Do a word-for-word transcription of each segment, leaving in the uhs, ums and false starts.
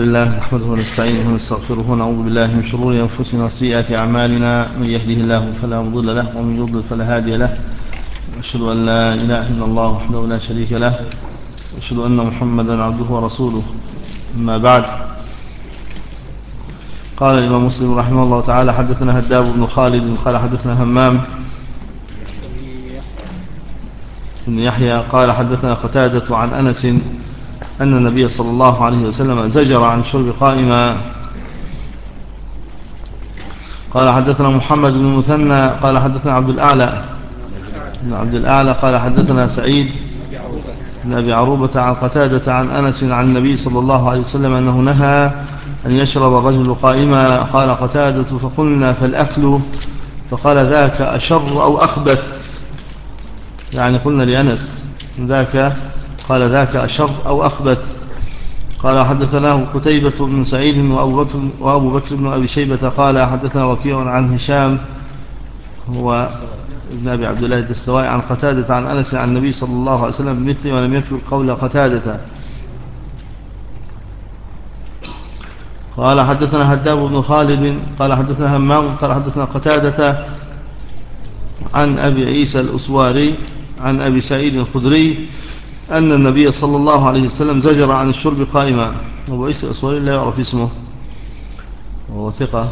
لله نحمده ونستعينه ونستغفره ونعوذ بالله من شرور أنفسنا وسيئات أعمالنا. من يهده الله فلا مضل له ومن يضلل فلا هادي له. وأشهد أن لا إله إلا الله وحده لا شريك له، وأشهد أن محمدا عبده ورسوله. أما بعد، قال الإمام مسلم رحمه الله تعالى: حدثنا هداب بن خالد قال حدثنا همام بن يحيى قال حدثنا قتادة عن أنس أن النبي صلى الله عليه وسلم زجر عن شرب قائما. قال حدثنا محمد بن المثنى قال حدثنا عبد الأعلى بن عبد الأعلى قال حدثنا سعيد بن أبي عروبة عن قتادة عن أنس عن النبي صلى الله عليه وسلم أنه نهى أن يشرب الرجل قائما. قال قتادة: فقلنا فالأكل؟ فقال: ذاك أشر أو أخبث. يعني قلنا لأنس ذاك، قال: ذاك أشر أو أخبث. قال حدثناه قتيبة بن سعيد وأبو بكر, وأبو بكر بن أبي شيبة قال حدثنا وكيع عن هشام هو ابن أبي عبد الله الدستوائي عن قتادة عن أنس عن النبي صلى الله عليه وسلم بمثله ولم يذكر قول قتادة. قال حدثنا هداب بن خالد قال حدثنا همام قال حدثنا قتادة عن أبي عيسى الأسواري عن أبي سعيد الخدري أن النبي صلى الله عليه وسلم زجر عن الشرب قائما. أبو عيسى الأسواري لا يعرف اسمه وهو ثقة.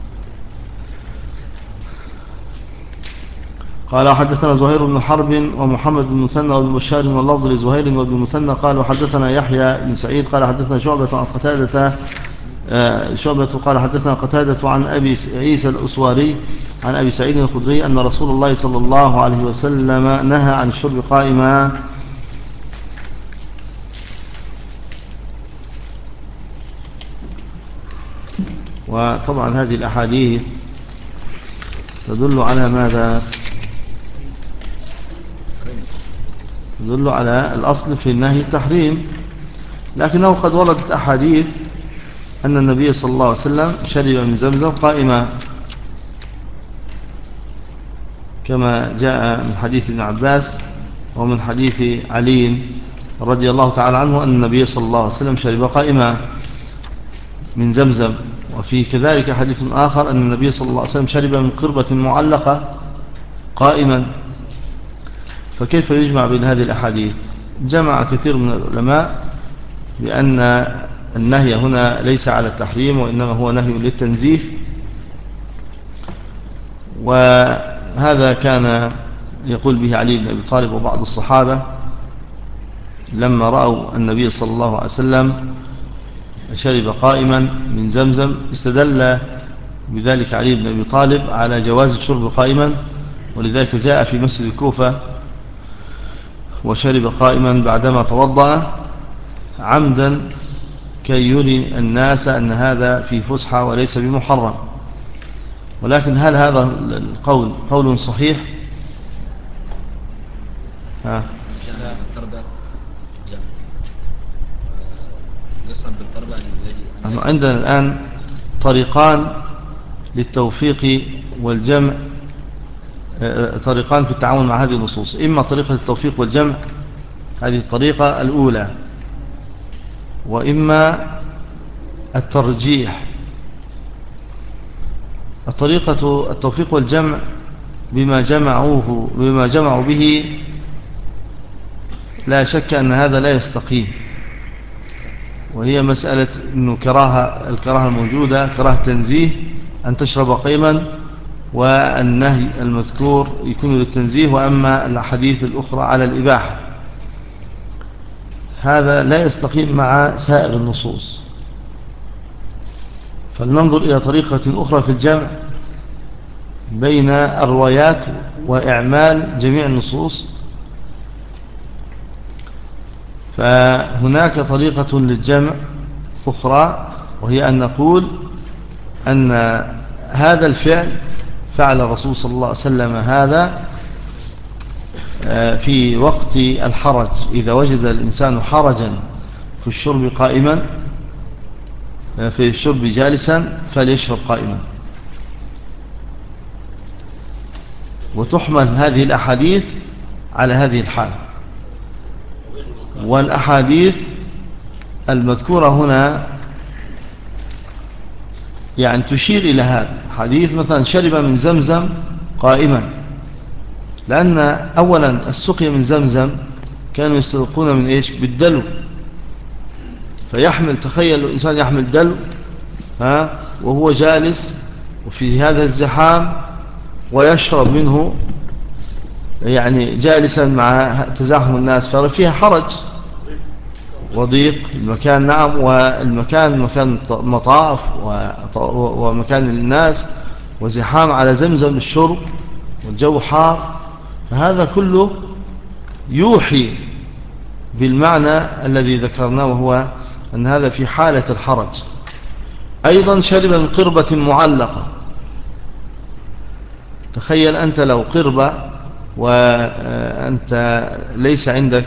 قال حدثنا زهير بن حرب ومحمد بن مثنى وابن بشار واللفظ لزهير وابن مثنى قال وحدثنا يحيى بن سعيد قال حدثنا شعبة عن قتادة شعبة قال حدثنا قتادة عن أبي عيسى الأسواري عن أبي سعيد الخدري أن رسول الله صلى الله عليه وسلم نهى عن الشرب قائما. وطبعا هذه الأحاديث تدل على ماذا؟ تدل على الأصل في النهي التحريم، لكنه قد وردت أحاديث أن النبي صلى الله عليه وسلم شرب من زمزم قائما، كما جاء من حديث ابن عباس ومن حديث علي رضي الله تعالى عنه أن النبي صلى الله عليه وسلم شرب قائما من زمزم. وفي كذلك حديث آخر أن النبي صلى الله عليه وسلم شرب من قربة معلقة قائما. فكيف يجمع بين هذه الأحاديث؟ جمع كثير من العلماء بأن النهي هنا ليس على التحريم وإنما هو نهي للتنزيه، وهذا كان يقول به علي بن أبي طالب وبعض الصحابة لما رأوا النبي صلى الله عليه وسلم شرب قائما من زمزم، استدل بذلك علي بن أبي طالب على جواز الشرب قائما، ولذلك جاء في مسجد الكوفة وشرب قائما بعدما توضأ عمدا كي يري الناس أن هذا في فسحة وليس بمحرم. ولكن هل هذا القول قول صحيح؟ ها؟ عندنا الآن طريقان للتوفيق والجمع، طريقان في التعامل مع هذه النصوص: إما طريقة التوفيق والجمع، هذه الطريقة الأولى، وإما الترجيح. الطريقة التوفيق والجمع بما جمعوه بما جمعوا به لا شك أن هذا لا يستقيم، وهي مسألة أنه كراهة الكراهة الموجودة كراهة تنزيه أن تشرب قيما، والنهي المذكور يكون للتنزيه، وأما الأحاديث الأخرى على الإباحة. هذا لا يستقيم مع سائر النصوص. فلننظر إلى طريقة أخرى في الجمع بين الروايات وإعمال جميع النصوص. فهناك طريقة للجمع أخرى، وهي أن نقول أن هذا الفعل فعل الرسول صلى الله عليه وسلم هذا في وقت الحرج. إذا وجد الإنسان حرجا في الشرب قائما في الشرب جالسا فليشرب قائما. وتحمل هذه الأحاديث على هذه الحال. والأحاديث المذكورة هنا يعني تشير إلى هذا حديث مثلا شرب من زمزم قائما، لأن أولا السقي من زمزم كانوا يستلقون من إيش؟ بالدلو، فيحمل، تخيل الإنسان يحمل دلو ها وهو جالس وفي هذا الزحام ويشرب منه يعني جالسا مع تزاحم الناس، ففيها حرج وضيق المكان. نعم، والمكان مكان مطاف ومكان للناس وزحام على زمزم الشرب والجو حار، فهذا كله يوحي بالمعنى الذي ذكرناه، وهو أن هذا في حالة الحرج. أيضا شرب من قربة معلقة، تخيل أنت لو قربة وأنت ليس عندك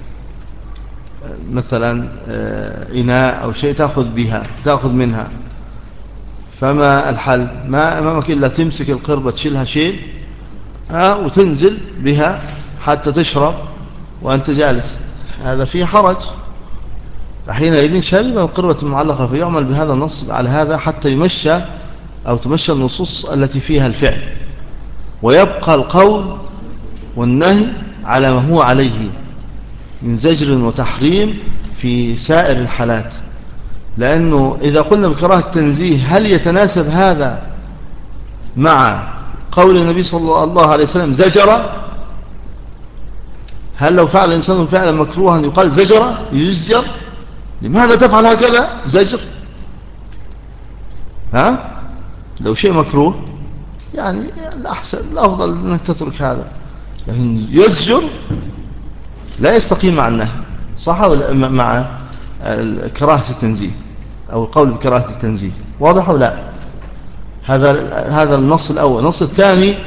مثلا إناء أو شيء تأخذ بها تأخذ منها، فما الحل؟ ما أمامك إلا تمسك القربة تشيلها شيل ها وتنزل بها حتى تشرب وأنت جالس، هذا فيه حرج. فحينئذ شرب القربة المعلقة، فيعمل بهذا النص على هذا حتى يمشى أو تمشى النصوص التي فيها الفعل، ويبقى القول والنهي على ما هو عليه من زجر وتحريم في سائر الحالات. لأنه إذا قلنا بكراهة التنزيه، هل يتناسب هذا مع قول النبي صلى الله عليه وسلم زجر؟ هل لو فعل الإنسان فعلا مكروها يقال زجر يزجر؟ لماذا تفعل هكذا؟ زجر. ها؟ لو شيء مكروه يعني الأحسن الأفضل أنك تترك هذا، لكن يزجر لا يستقيم مع النهي، صح ولا مع كراهة التنزيه أو القول بكراهة التنزيه؟ واضح ولا لا؟ هذا هذا النص الأول. النص الثاني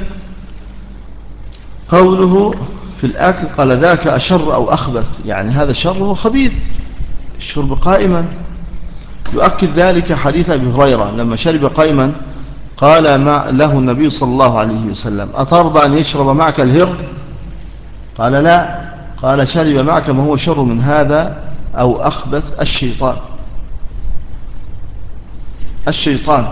قوله في الأكل قال ذاك أشر أو أخبث، يعني هذا شر وخبيث الشرب قائما. يؤكد ذلك حديث أبي هريرة لما شرب قائما قال ما له النبي صلى الله عليه وسلم أترضى أن يشرب معك الهر؟ قال لا، قال شرب معك ما هو شر من هذا أو أخبث الشيطان. الشيطان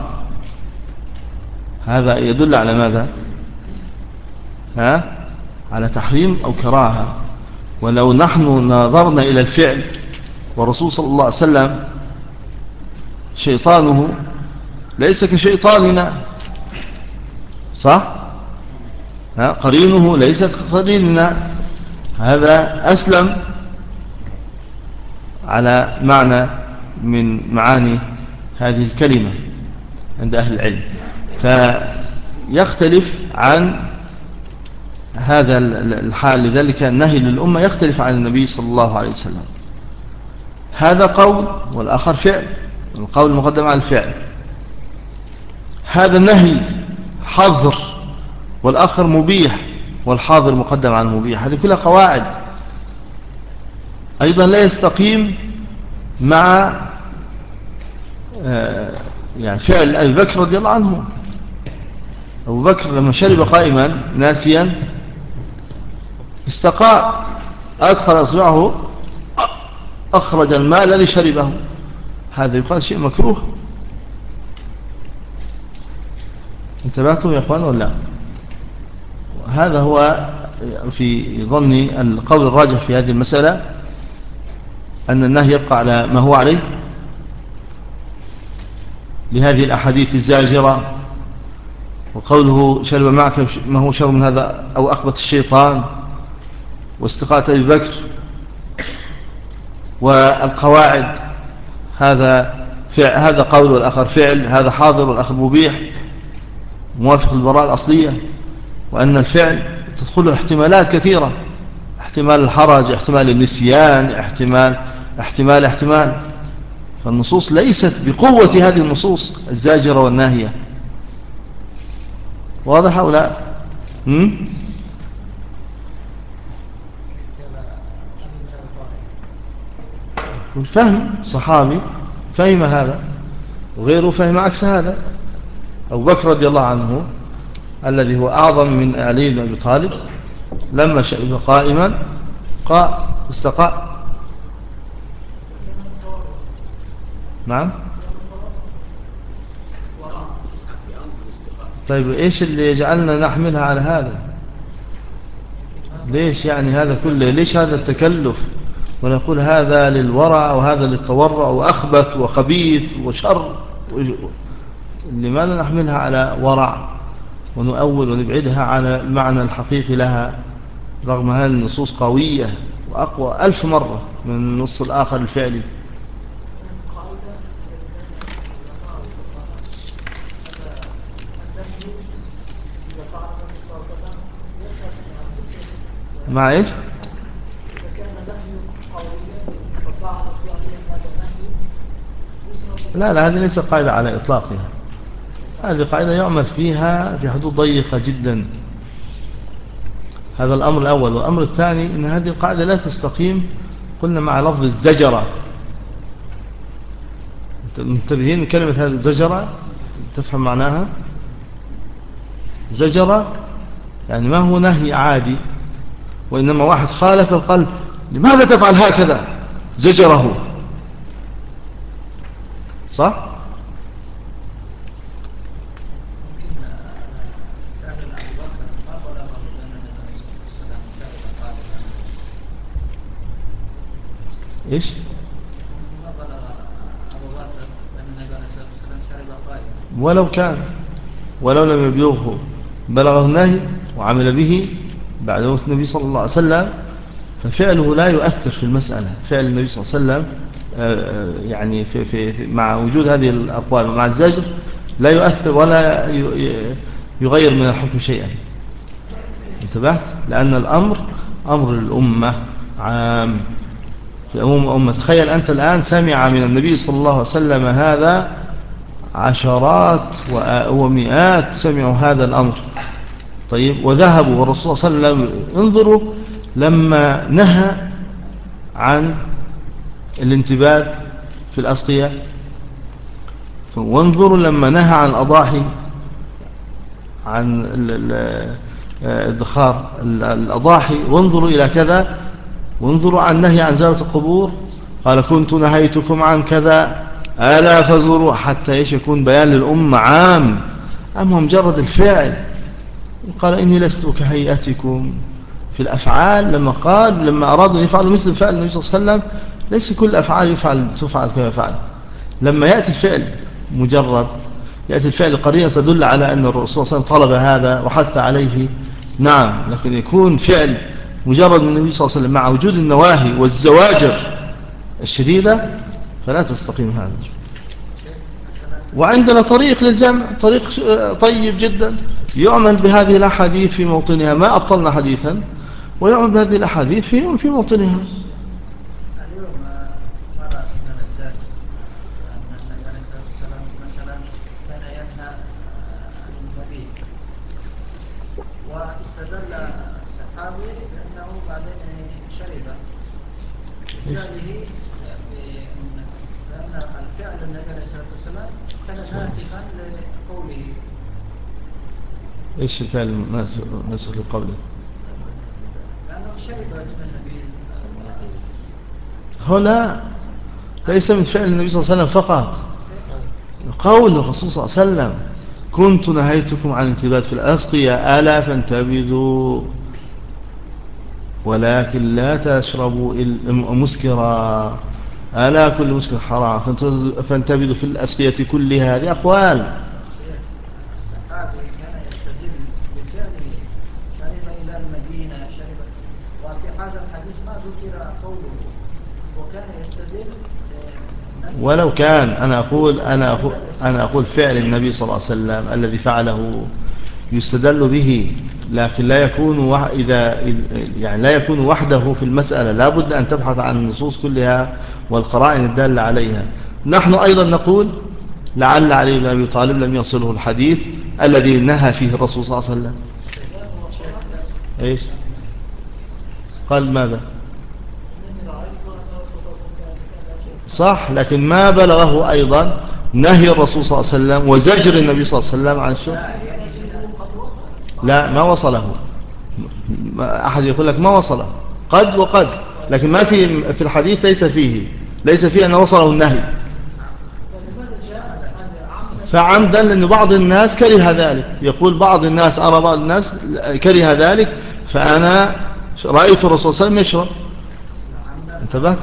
هذا يدل على ماذا؟ ها؟ على تحريم أو كراهة. ولو نحن نظرنا إلى الفعل، والرسول صلى الله عليه وسلم شيطانه ليس كشيطاننا، صح؟ ها؟ قرينه ليس كقريننا، هذا أسلم على معنى من معاني هذه الكلمة عند أهل العلم، فيختلف عن هذا الحال. لذلك النهي للأمة يختلف عن النبي صلى الله عليه وسلم. هذا قول والآخر فعل، القول مقدم على الفعل. هذا النهي حظر والآخر مبيح، والحاضر مقدم على المبيح. هذه كلها قواعد أيضا لا يستقيم مع يعني فعل أبي بكر رضي الله عنه. أبو بكر لما شرب قائما ناسيا استقاء، أدخل أصبعه أخرج الماء الذي شربه، هذا يقال شيء مكروه. انتبهتم يا أخوان ولا؟ هذا هو في ظني القول الراجح في هذه المسألة، أن النهي يبقى على ما هو عليه لهذه الأحاديث الزاجرة، وقوله شرب معك ما هو شر من هذا أو أخبث الشيطان، واستقاءة أبي بكر، والقواعد هذا فعل هذا قول والآخر فعل، هذا حاضر والآخر مبيح موافق للبراءة الأصلية، وأن الفعل تدخله احتمالات كثيرة، احتمال الحرج، احتمال النسيان، احتمال احتمال احتمال فالنصوص ليست بقوة هذه النصوص الزاجرة والناهية. واضح أو لا؟ هم؟ الفهم صحابي فهم هذا وغيره فهم عكس هذا. أبو بكر رضي الله عنه الذي هو أعظم من علي بن أبي طالب لما شرب قائما قاء استقاء. نعم طيب إيش اللي يجعلنا نحملها على هذا؟ ليش يعني هذا كله؟ ليش هذا التكلف ونقول هذا للورع وهذا للتورع وأخبث وخبيث وشر؟ لماذا نحملها على ورع ونؤول ونبعدها عن المعنى الحقيقي لها، رغم هذه النصوص قوية وأقوى ألف مرة من النص الآخر الفعلي؟ مع إيش؟ لا لا، هذه ليست قاعدة على إطلاقها. هذه قاعدة يعمل فيها في حدود ضيقة جدا. هذا الأمر الأول. والأمر الثاني أن هذه القاعدة لا تستقيم قلنا مع لفظ الزجرة. منتبهين كلمة هذه الزجرة؟ تفهم معناها؟ زجرة يعني ما هو نهي عادي، وإنما واحد خالف وقال لماذا تفعل هكذا، زجره. صح؟ إيش؟ ولو كان ولو لم يبلغه بلغه النهي وعمل به بعد موت النبي صلى الله عليه وسلم، ففعله لا يؤثر في المسألة. فعل النبي صلى الله عليه وسلم يعني في في في مع وجود هذه الأقوال ومع الزجر لا يؤثر ولا يغير من الحكم شيئا. انتبهت؟ لأن الأمر أمر الأمة عام في عموم الأمة. تخيل أنت الآن سمع من النبي صلى الله عليه وسلم هذا عشرات ومئات سمعوا هذا الأمر، طيب، وذهبوا والرسول صلى الله عليه وسلم انظروا لما نهى عن الانتباه في الأسقية، وانظروا لما نهى عن الأضاحي، عن الدخار الأضاحي، وانظروا إلى كذا، وانظروا عن النهي عن زيارة القبور. قال كنت نهيتكم عن كذا ألا فزوروا، حتى إيش يكون بيان للأمة عام. أما مجرد الفعل، قال إني لست كهيئتكم في الأفعال. لما قال لما أرادوا أن يفعلوا مثل فعل النبي صلى الله عليه وسلم، ليس كل أفعال يفعل تفعل كما فعل. لما يأتي الفعل مجرد، يأتي الفعل قرينة تدل على أن الرسول صلى الله عليه وسلم طلب هذا وحث عليه، نعم. لكن يكون فعل مجرد من النبي صلى الله عليه وسلم مع وجود النواهي والزواجر الشديدة، فلا تستقيم هذا. وعندنا طريق للجمع، طريق طيب جدا، يعمل بهذه الأحاديث في موطنها، ما أبطلنا حديثا، ويعمل بهذه الأحاديث في في موطنها. اليوم مرة أثناء الدرس أن النبي عليه الصلاة والسلام مثلا كان ينهى عن المبيت، واستدل الصحابي بأنه بعدين شرب بفعله، لأن الفعل النبي عليه الصلاة والسلام كان ناسخا لقوله. إيش الفعل ناسخ لقوله؟ لأنه شرب من النبي. هنا ليس من فعل النبي صلى الله عليه وسلم فقط، قول الرسول صلى الله عليه وسلم كنت نهيتكم عن الانتباه في الأسقية ألا فانتبذوا ولكن لا تشربوا مسكرا، ألا كل مسكر حرام فانتبذوا في الأسقية كلها. هذه أقوال. الصحابي كان يستدل بفعله، شرب إلى المدينة، شرب، وفي هذا الحديث ما ذكر قوله، وكان يستدل. ولو كان أنا أقول أنا أقول أنا أقول فعل النبي صلى الله عليه وسلم الذي فعله يستدل به، لكن لا يكون إذا يعني لا يكون وحده في المسألة، لا بد أن تبحث عن النصوص كلها والقرائن الدالة عليها. نحن أيضا نقول لعل علي بن أبي طالب لم يصله الحديث الذي نهى فيه الرسول صلى الله عليه وسلم. إيش قال؟ ماذا؟ صح، لكن ما بلغه أيضا نهي الرسول صلى الله عليه وسلم وزجر النبي صلى الله عليه وسلم عن الشرب. لا، ما وصله. أحد يقول لك ما وصله، قد وقد، لكن ما في في الحديث، ليس فيه ليس فيه أن وصله النهي. فعمدا، لأن بعض الناس كره ذلك، يقول بعض الناس، أرى بعض الناس كره ذلك، فأنا رأيت الرسول صلى الله عليه وسلم يشرب. انتبهت؟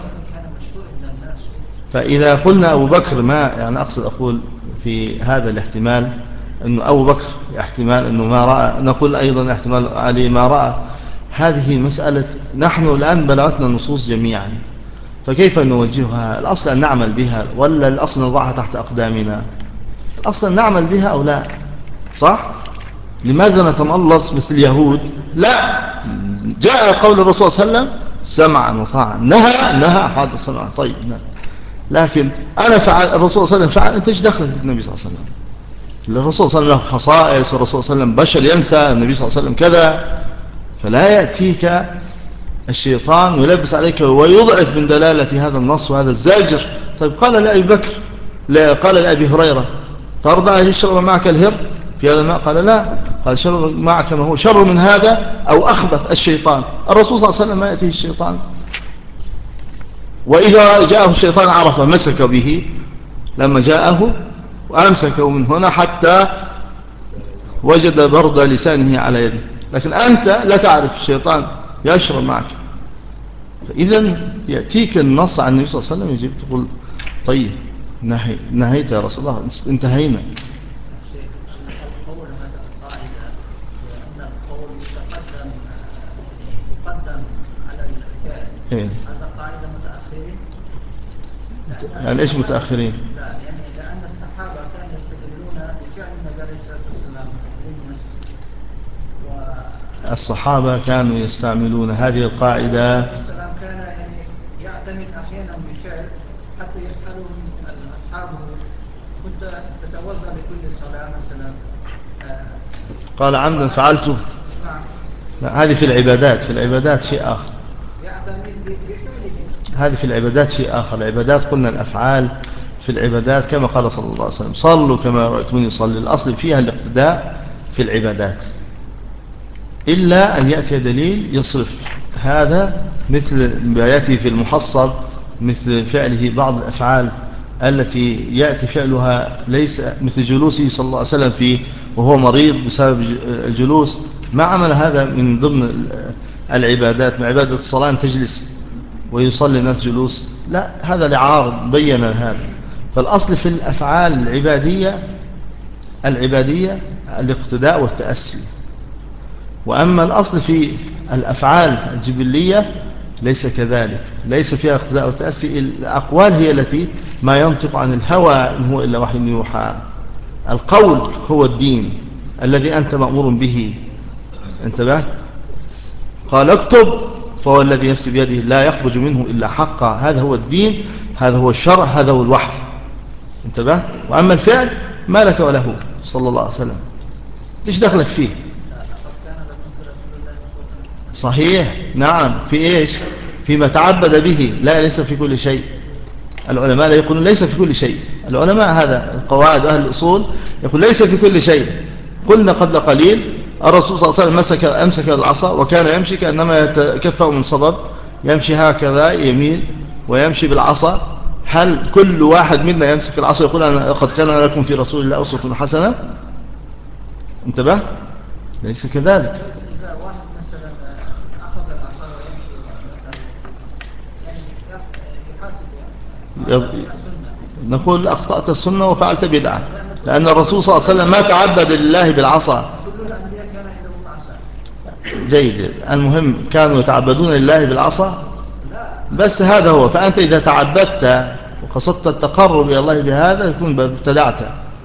فإذا قلنا أبو بكر، ما يعني أقصد أقول في هذا الاحتمال أنه أبو بكر احتمال أنه ما رأى، نقول أيضا احتمال علي ما رأى. هذه مسألة نحن الآن بلغتنا النصوص جميعا، فكيف نوجهها؟ الأصل أن نعمل بها ولا الأصل نضعها تحت أقدامنا؟ الأصل أن نعمل بها أو لا، صح؟ لماذا نتملص مثل اليهود؟ لا، جاء قول الرسول صلى الله عليه وسلم سمعا وطاعا، نهى نهى حاضر سمعا طيب نهى. لكن أنا فعل، الرسول صلى الله عليه وسلم فعل، أنت ايش دخلك بالنبي صلى الله عليه وسلم؟ الرسول صلى الله عليه وسلم له خصائص، الرسول صلى الله عليه وسلم بشر ينسى، النبي صلى الله عليه وسلم كذا. فلا يأتيك الشيطان ويلبس عليك ويضعف من دلالة هذا النص وهذا الزاجر. طيب قال لأبي بكر، لا قال لأبي هريرة ترضى أن يشرب معك الهر في هذا الماء؟ قال لا، قال شرب معك ما هو شر من هذا أو أخبث، الشيطان. الرسول صلى الله عليه وسلم ما يأتيه الشيطان، وإذا جاءه الشيطان عرف مسك به لما جاءه وأمسكه من هنا حتى وجد برد لسانه على يده. لكن أنت لا تعرف الشيطان يشرب معك. فإذا يأتيك النص عن النبي صلى الله عليه وسلم، يجب تقول طيب نهي نهيت يا رسول الله، انتهينا. القول هذا القاعدة بأن القول يتقدم يقدم على الفعل، إيه؟ هذا قاعدة متأخرين. يعني إيش متأخرين؟ لا يعني لأن الصحابة كانوا يستدلون بفعل النبي عليه الصلاة والسلام للمسك، الصحابة كانوا يستعملون هذه القاعدة. السلام كان يعني يعتمد أحيانا بفعل حتى يسألهم أصحابه كنت تتوضأ لكل صلاة مثلا، قال عمدا فعلته. لا، هذه في العبادات، في العبادات شيء آخر. يعتمد بفعله، هذه في العبادات شيء آخر. العبادات قلنا الأفعال في العبادات كما قال صلى الله عليه وسلم صلوا كما رأيتموني صلي، الأصل فيها الاقتداء في العبادات، إلا أن يأتي دليل يصرف هذا، مثل ما يأتي في المحصل، مثل فعله بعض الأفعال التي يأتي فعلها ليس مثل جلوسه صلى الله عليه وسلم فيه وهو مريض بسبب الجلوس، ما عمل هذا من ضمن العبادات، من عبادة الصلاة أن تجلس ويصلي الناس جلوس، لا، هذا لعارض بين هذا. فالأصل في الأفعال العبادية العبادية الاقتداء والتأسي. وأما الأصل في الأفعال الجبلية ليس كذلك، ليس فيها اقتداء وتأسي. الأقوال هي التي ما ينطق عن الهوى إن هو إلا وحي يوحى. القول هو الدين الذي أنت مأمور به. انتبهت؟ قال اكتب فهو الذي نفسي بيده لا يخرج منه إلا حقا، هذا هو الدين، هذا هو الشرع، هذا هو الوحي. انتبهت؟ وأما الفعل ما لك وله صلى الله عليه وسلم، ليش دخلك فيه؟ صحيح، نعم، في إيش؟ فيما تعبد به، لا ليس في كل شيء. العلماء لا يقولون ليس في كل شيء، العلماء هذا القواعد أهل الأصول يقول ليس في كل شيء. قلنا قبل قليل الرسول صلى الله عليه وسلم مسك أمسك العصا وكان يمشي كأنما يتكفأ من صبب، يمشي هكذا يمين ويمشي بالعصا. هل كل واحد منا يمسك العصا يقول أنا قد كان لكم في رسول الله أسوة حسنة؟ انتبه، ليس كذلك. إذا واحد مثلا أخذ العصا ويمشي يعني يحاسب يعني نقول أخطأت السنة وفعلت بدعة، لأن الرسول صلى الله عليه وسلم ما تعبد لله بالعصا. كل الأنبياء كان عندهم عصا. جيد، المهم كانوا يتعبدون لله بالعصا بس، هذا هو. فأنت إذا تعبدت وقصدت التقرب إلى الله بهذا يكون ابتدعت.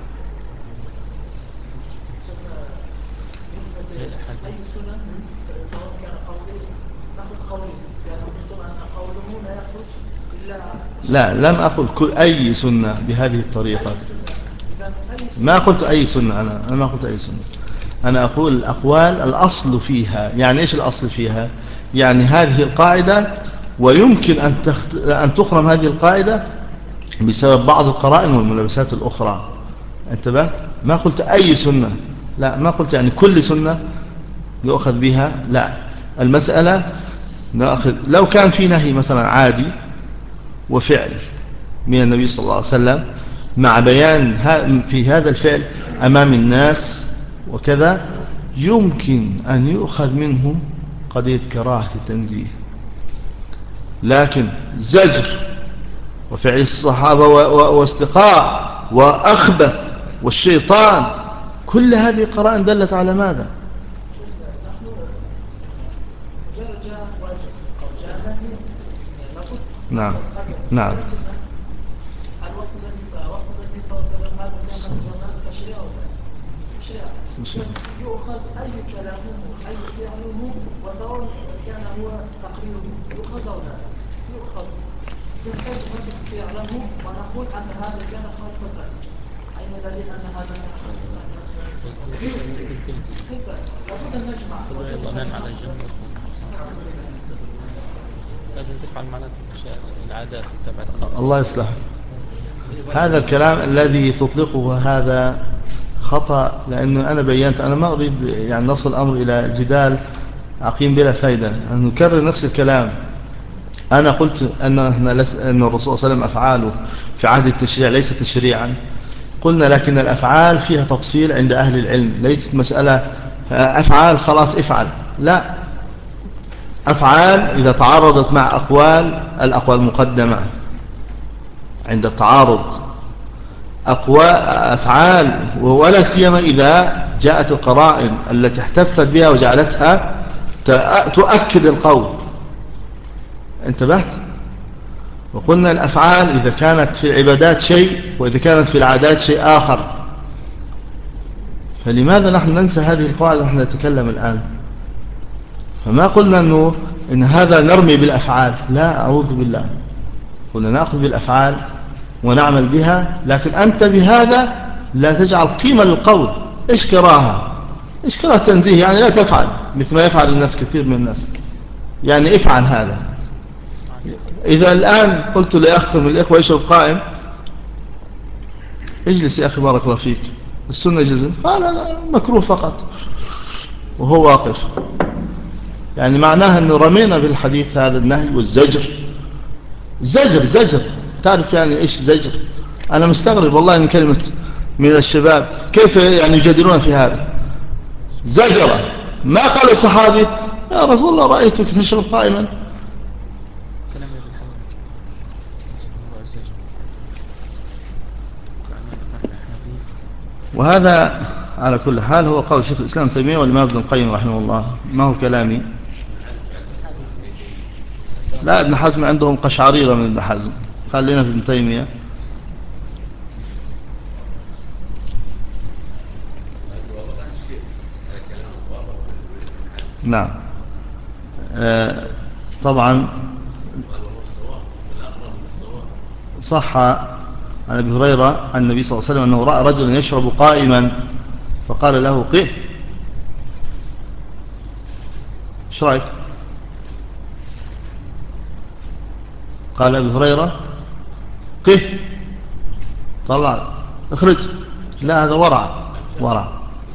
لا، لم أقل كل أي سنة بهذه الطريقة، ما قلت أي سنة. أنا أنا ما قلت أي سنة، أنا أقول الأقوال الأصل فيها. يعني إيش الأصل فيها؟ يعني هذه القاعدة، ويمكن أن تخت... أن تخرم هذه القاعدة بسبب بعض القرائن والملابسات الأخرى. انتبهت؟ ما قلت أي سنة، لا، ما قلت يعني كل سنة يؤخذ بها، لا. المسألة نأخذ لو كان في نهي مثلا عادي وفعل من النبي صلى الله عليه وسلم، مع بيان في هذا الفعل أمام الناس وكذا يمكن أن يؤخذ منه قضية كراهة التنزيه. لكن زجر وفعل الصحابة واستقاء وأخبث والشيطان، كل هذه قرائن دلت على ماذا؟ نعم نعم يؤخذ أي كلامه أي فعله وسواء كان هو تقريره يؤخذ أو لا يؤخذ زكاة نفس فعله ونقول أن هذا كان خاصة. أين دليل أن هذا كان خاصة؟ لابد أن نجمع على الجمع. لازم تفعل معناته العادات تبعت الله يصلح. هذا الكلام الذي تطلقه هذا خطأ، لأنه أنا بيّنت، أنا ما أريد يعني نصل الأمر إلى جدال عقيم بلا فايدة، أن نكرر نفس الكلام. أنا قلت أن أن الرسول صلى الله عليه وسلم أفعاله في عهد التشريع ليس تشريعا، قلنا لكن الأفعال فيها تفصيل عند أهل العلم، ليست مسألة أفعال خلاص افعل، لا، أفعال إذا تعارضت مع أقوال، الأقوال مقدمة عند التعارض، أقوال أفعال، ولا سيما إذا جاءت القرائن التي احتفت بها وجعلتها تؤكد القول. انتبهت؟ وقلنا الأفعال إذا كانت في العبادات شيء وإذا كانت في العادات شيء آخر، فلماذا نحن ننسى هذه القواعد ونحن نتكلم الآن؟ فما قلنا أنه إن هذا نرمي بالأفعال، لا، أعوذ بالله، قلنا نأخذ بالأفعال ونعمل بها، لكن أنت بهذا لا تجعل قيمة للقول. إيش كراهة؟ إيش كراهة تنزيه؟ يعني لا تفعل مثل ما يفعل الناس، كثير من الناس، يعني افعل هذا. إذا الآن قلت لأخ من الإخوة يشرب قائم، اجلس يا أخي بارك الله فيك، السنة جزء، قال أنا مكروه فقط وهو واقف، يعني معناها أنه رمينا بالحديث هذا النهي والزجر. زجر زجر تعرف يعني إيش زجر؟ أنا مستغرب والله من كلمة من الشباب كيف يعني يجادلون في هذا. زجرة، ما قال الصحابي يا رسول الله رأيتك تشرب قائما. وهذا على كل حال هو قول شيخ الإسلام تيمية والإمام ابن القيم رحمه الله، ما هو كلامي. لا، ابن حزم عندهم قشعريرة من ابن حزم، خلينا في ابن تيمية. نعم. آه طبعا صح عن أبي هريرة عن النبي صلى الله عليه وسلم أنه رأى رجلا يشرب قائما فقال له قه. ايش رايك؟ قال أبي هريرة قه، طلع اخرج. لا، هذا ورع ورع.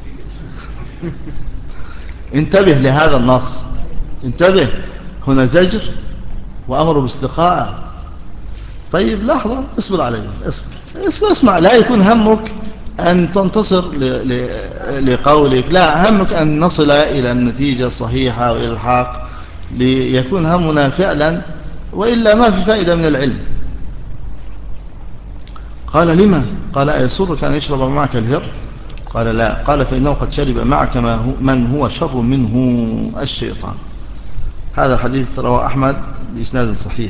انتبه لهذا النص، انتبه، هنا زجر وأمر باستقاء. طيب لحظة، اصبر علي، اصبر اصبر اسمع، لا يكون همك أن تنتصر لقولك، لا، همك أن نصل إلى النتيجة الصحيحة وإلى الحق، ليكون همنا فعلا، وإلا ما في فائدة من العلم. قال لما؟ قال أيسرك أن يشرب معك الهر؟ قال لا. قال فإنه قد شرب معك من هو شر منه، الشيطان. هذا الحديث رواه أحمد بإسناد صحيح.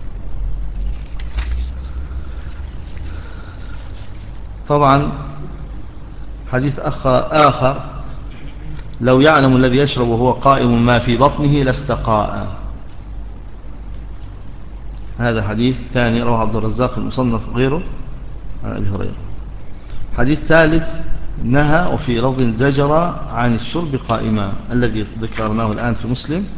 طبعا حديث آخر لو يعلم الذي يشرب وهو قائم ما في بطنه لاستقاء. هذا حديث ثاني رواه عبد الرزاق المصنف غيره عن أبي هريرة. حديث ثالث نهى وفي لفظ زجر عن الشرب قائما الذي ذكرناه الآن في مسلم.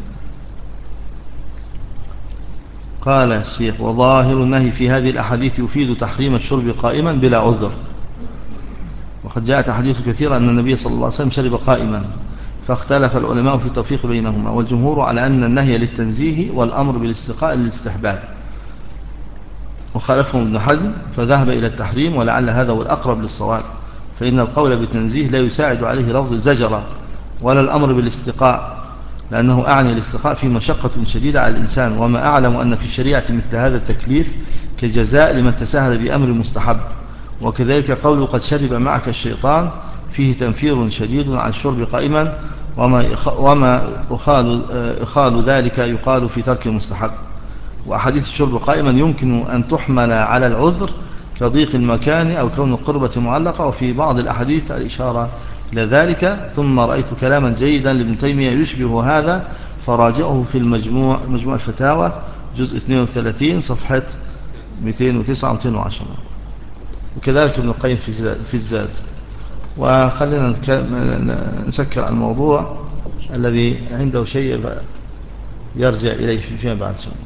قال الشيخ وظاهر النهي في هذه الأحاديث يفيد تحريم الشرب قائما بلا عذر، وقد جاءت أحاديث كثيرة أن النبي صلى الله عليه وسلم شرب قائما، فاختلف العلماء في التوفيق بينهما، والجمهور على أن النهي للتنزيه والأمر بالاستقاء للاستحباب. وخالفهم ابن حزم فذهب إلى التحريم، ولعل هذا هو الأقرب للصواب، فإن القول بالتنزيه لا يساعد عليه لفظ الزجرة ولا الأمر بالاستقاء، لأنه أعني الاستقاء في مشقة شديدة على الإنسان، وما أعلم أن في الشريعة مثل هذا التكليف كجزاء لمن تساهل بأمر مستحب. وكذلك قوله قد شرب معك الشيطان فيه تنفير شديد عن الشرب قائما، وما وما أخال, أخال ذلك يقال في ترك المستحب. وأحاديث الشرب قائما يمكن أن تحمل على العذر كضيق المكان أو كون القربة معلقة، وفي بعض الأحاديث الإشارة إلى ذلك. ثم رأيت كلاما جيدا لابن تيمية يشبه هذا فراجعه في المجموع مجموع الفتاوى جزء اثنين وثلاثين صفحة مئتين وتسعة ومئتين وعشرة، وكذلك ابن القيم في الزاد. وخلينا نسكر عن الموضوع الذي عنده شيء يرجع إليه فيما بعد شيء.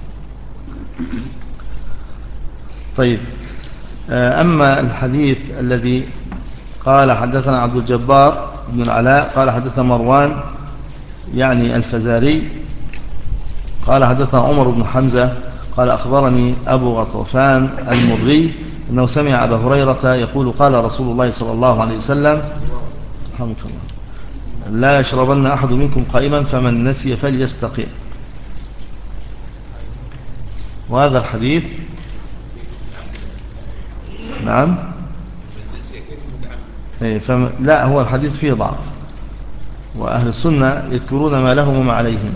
طيب، أما الحديث الذي قال حدثنا عبد الجبار بن العلاء قال حدثنا مروان يعني الفزاري قال حدثنا عمر بن حمزة قال أخبرني أبو غطفان المري أنه سمع أبا هريرة يقول قال رسول الله صلى الله عليه وسلم رحمك الله لا يشربن أحد منكم قائما فمن نسي فليستقي. وهذا الحديث نعم فم... لا هو الحديث فيه ضعف، وأهل السنة يذكرون ما لهم وما عليهم.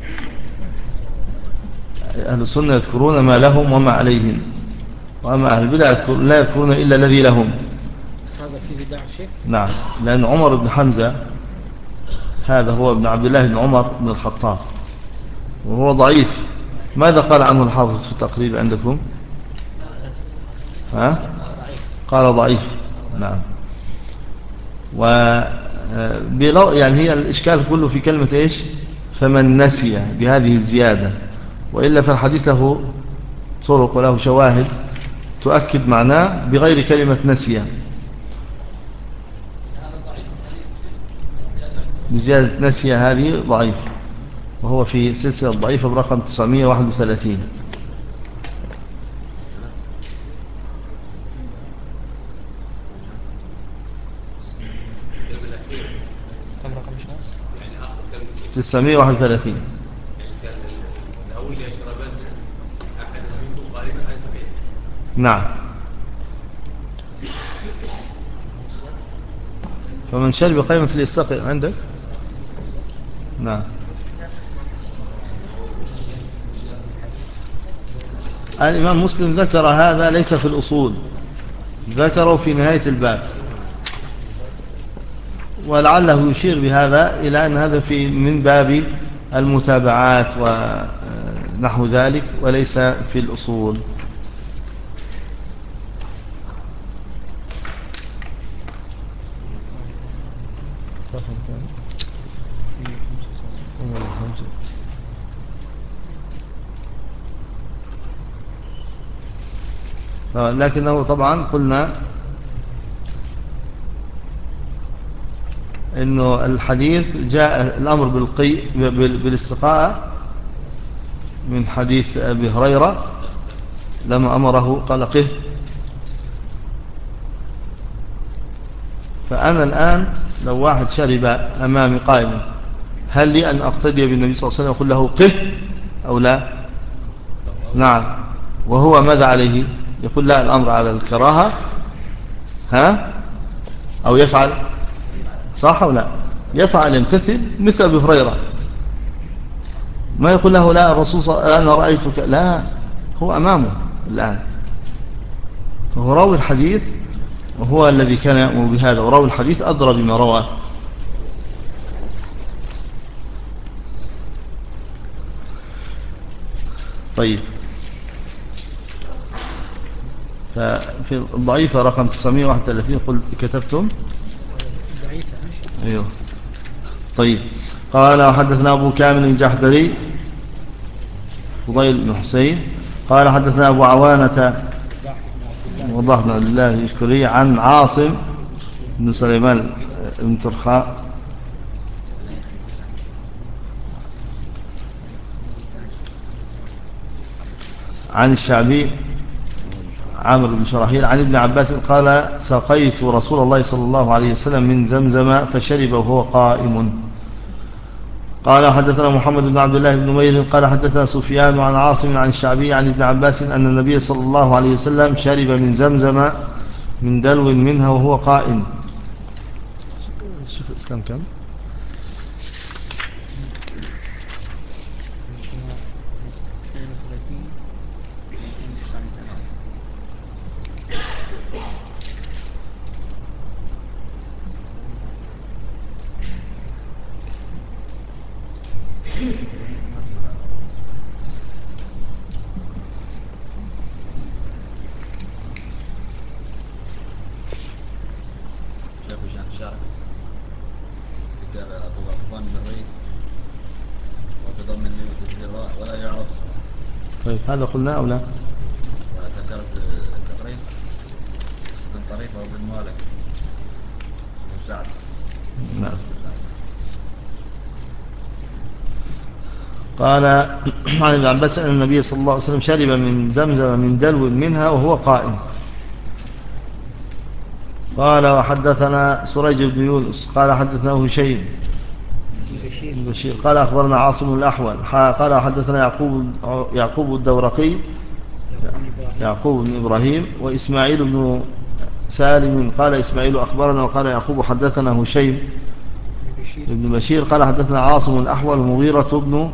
أهل السنة يذكرون ما لهم وما عليهم، وأما أهل البدع يذكر... لا يذكرون إلا الذي لهم. هذا فيه ضعف شيخ؟ نعم، لأن عمر بن حمزة هذا هو ابن عبد الله بن عمر بن الخطاب وهو ضعيف. ماذا قال عنه الحافظ في التقريب عندكم؟ ها؟ قال ضعيف. نعم. و يعني هي الإشكال كله في كلمة إيش؟ فمن نسي بهذه الزيادة، وإلا فالحديث له طرق وله شواهد تؤكد معناه بغير كلمة نسي. بزيادة نسي هذه ضعيف، وهو في سلسلة ضعيفة برقم تسعمائة وواحد وثلاثين. تسعمائة وواحد وثلاثين. نعم. فمن شرب قائما فليستقي عندك. نعم. الإمام مسلم ذكر هذا ليس في الأصول، ذكره في نهاية الباب، ولعله يشير بهذا إلى أن هذا في من باب المتابعات ونحو ذلك وليس في الأصول. لكنه طبعا قلنا إنه الحديث جاء الأمر بالقي بالاستقاء من حديث أبي هريرة لما أمره قال قه. فأنا الآن لو واحد شرب أمامي قائما هل لي أن أقتدي بالنبي صلى الله عليه وسلم وأقول له قه أو لا؟ نعم. وهو ماذا عليه؟ يقول لا، الأمر على الكراهة، ها؟ أو يفعل، صح أو لا؟ يفعل، يمتثل مثل أبي هريرة، ما يقول له لا الرسول صلى الله عليه وسلم أنا رأيتك، لا، هو أمامه الآن. فهو راوي الحديث وهو الذي كان يأمر بهذا، وراوي الحديث أدرى بما رواه. طيب، ففي الضعيفة رقم تسعمائة وواحد وثلاثين قلت كتبتم ضعيفة. أيوه. طيب، قال حدثنا أبو كامل الجحدري فضيل بن حسين قال حدثنا أبو عوانة وضح بن عبد الله الإشكري عن عاصم بن سليمان بن ترخاء عن الشعبي عامر بن شراحيل عن ابن عباس قال سقيت رسول الله صلى الله عليه وسلم من زمزم فشرب وهو قائم. قال حدثنا محمد بن عبد الله بن نمير قال حدثنا سفيان عن عاصم عن الشعبي عن ابن عباس أن النبي صلى الله عليه وسلم شرب من زمزم من دلو منها وهو قائم. الشيخ الإسلام كم؟ الشرع ذكر أبو غفوان بن ريد وتضمن لي ولا يعرف اسمه. طيب هذا قلنا أو لا؟ وذكرت تقريب بن طريف أو بن مالك اسمه سعد. نعم. قال عن ابن عباس أن النبي صلى الله عليه وسلم شرب من زمزم من دلو منها وهو قائم. قال وحدثنا سريج بن يونس قال حدثنا هشيم بشير قال أخبرنا عاصم الأحول قال حدثنا يعقوب يعقوب الدورقي يعقوب بن إبراهيم وإسماعيل بن سالم قال إسماعيل أخبرنا وقال يعقوب حدثنا هشيم بن بشير قال حدثنا عاصم الأحول مغيرة بن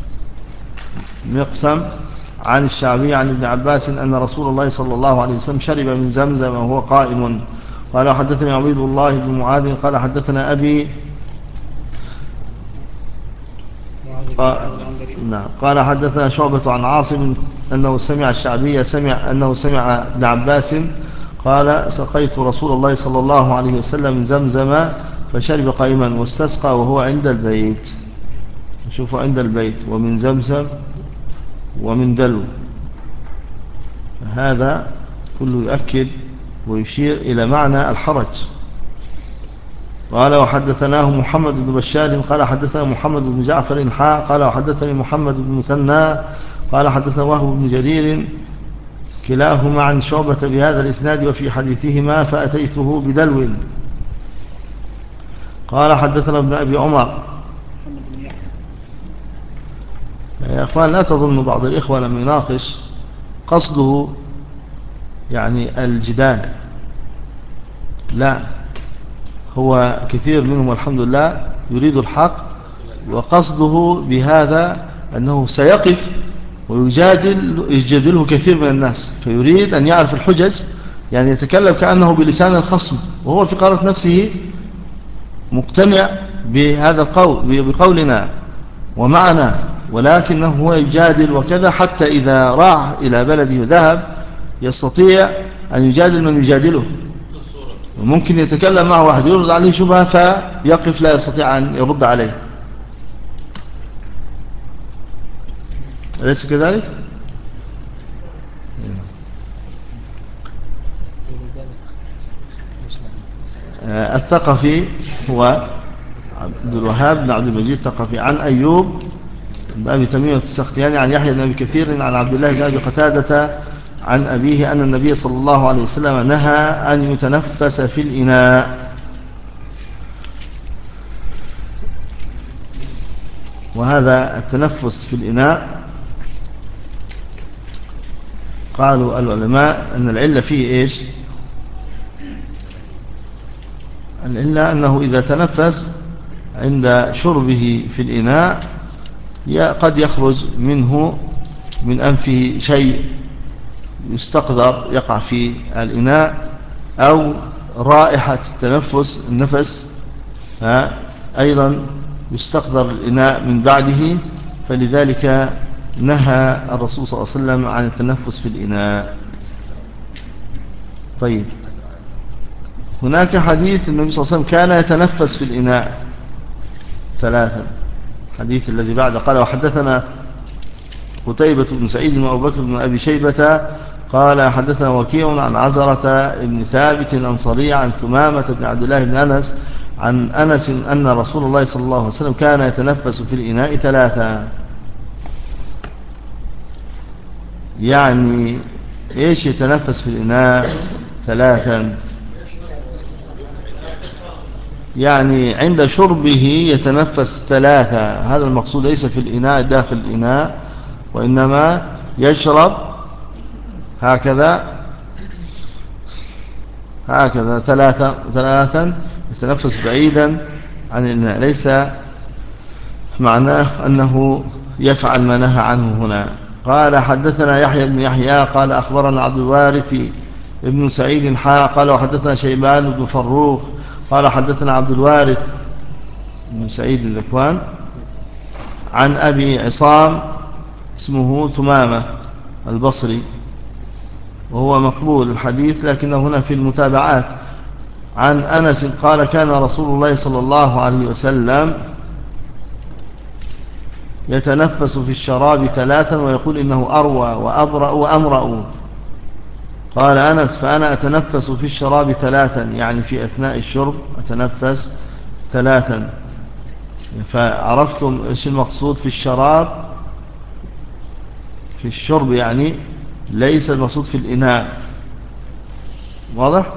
مقسم عن الشعبي عن ابن عباس أن رسول الله صلى الله عليه وسلم شرب من زمزم وهو قائم. قال حدثني عبيد الله بن معاذ قال حدثنا أبي قال, نعم قال حدثنا شعبة عن عاصم أنه سمع الشعبي سمع أنه سمع ابن عباس قال سقيت رسول الله صلى الله عليه وسلم زمزم فشرب قائما واستسقى وهو عند البيت. شوفوا عند البيت ومن زمزم ومن دلو هذا كله يؤكد ويشير إلى معنى الحرج. قال وحدثناه محمد بن بشار قال حدثنا محمد بن جعفر حاء قال وحدثني محمد بن مثنى قال حدثنا وهب بن جرير كلاهما عن شعبة بهذا الإسناد وفي حديثهما فأتيته بدلو. قال حدثنا ابن أبي عمر. يا أخوان لا تظن بعض الإخوة لم يناقش قصده يعني الجدال، لا، هو كثير منهم والحمد لله يريد الحق وقصده بهذا أنه سيقف ويجادل يجادله كثير من الناس فيريد أن يعرف الحجج، يعني يتكلم كأنه بلسان الخصم وهو في قارة نفسه مقتنع بهذا القول بقولنا ومعنا، ولكنه هو يجادل وكذا حتى إذا راح إلى بلده وذهب يستطيع أن يجادل من يجادله، وممكن يتكلم مع واحد يرد عليه شبهة فيقف لا يستطيع أن يرد عليه، أليس كذلك؟ الثقفي هو عبد الوهاب بن عبد المجيد الثقفي عن أيوب بن أبي تميمة السختياني عن يحيى بن أبي كثير عن عبد الله بن أبي قتادة عن أبيه أن النبي صلى الله عليه وسلم نهى أن يتنفس في الإناء. وهذا التنفس في الإناء قالوا العلماء أن العلة فيه إيش؟ العلة أنه إذا تنفس عند شربه في الإناء قد يخرج منه من أنفه شيء يستقذر يقع في الإناء، أو رائحة التنفس النفس أيضا يستقذر الإناء من بعده، فلذلك نهى الرسول صلى الله عليه وسلم عن التنفس في الإناء. طيب، هناك حديث النبي صلى الله عليه وسلم كان يتنفس في الإناء ثلاثا، الحديث الذي بعد قال وحدثنا قتيبة بن سعيد وأبو بكر بن أبي شيبة قال حدثنا وكيع عن عزرة بن ثابت الأنصاري عن ثمامة بن عبد الله بن أنس عن أنس أن رسول الله صلى الله عليه وسلم كان يتنفس في الإناء ثلاثا، يعني إيش يتنفس في الإناء ثلاثا؟ يعني عند شربه يتنفس ثلاثة، هذا المقصود، ليس في الإناء داخل الإناء، وإنما يشرب هكذا هكذا ثلاثة ثلاثا يتنفس بعيدا عن الإناء، ليس معناه أنه يفعل ما نهى عنه هنا. قال حدثنا يحيى بن يحيى قال أخبرنا عبد الوارث ابن سعيد حاء قال وحدثنا شيبان بن فروخ قال حدثنا عبد الوارث بن سعيد الذكوان عن أبي عصام اسمه ثمامة البصري، وهو مقبول الحديث، لكنه هنا في المتابعات عن أنس قال كان رسول الله صلى الله عليه وسلم يتنفس في الشراب ثلاثا ويقول إنه أروى وأبرأ وأمرأ. قال أنس فأنا أتنفس في الشراب ثلاثا، يعني في أثناء الشرب أتنفس ثلاثا. فعرفتم إيش المقصود في الشراب، في الشرب يعني، ليس المقصود في الإناء. واضح؟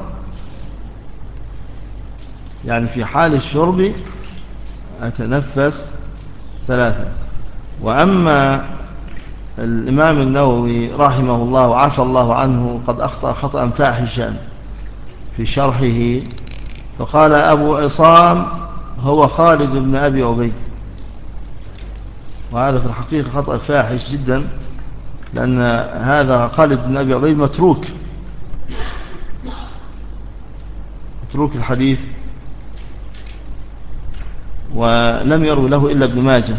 يعني في حال الشرب أتنفس ثلاثا. وأما الإمام النووي رحمه الله وعفى الله عنه قد أخطأ خطأ فاحشا في شرحه، فقال أبو عصام هو خالد بن أبي عبيد، وهذا في الحقيقة خطأ فاحش جدا، لأن هذا خالد بن أبي عبيد متروك متروك الحديث، ولم يروي له إلا ابن ماجه.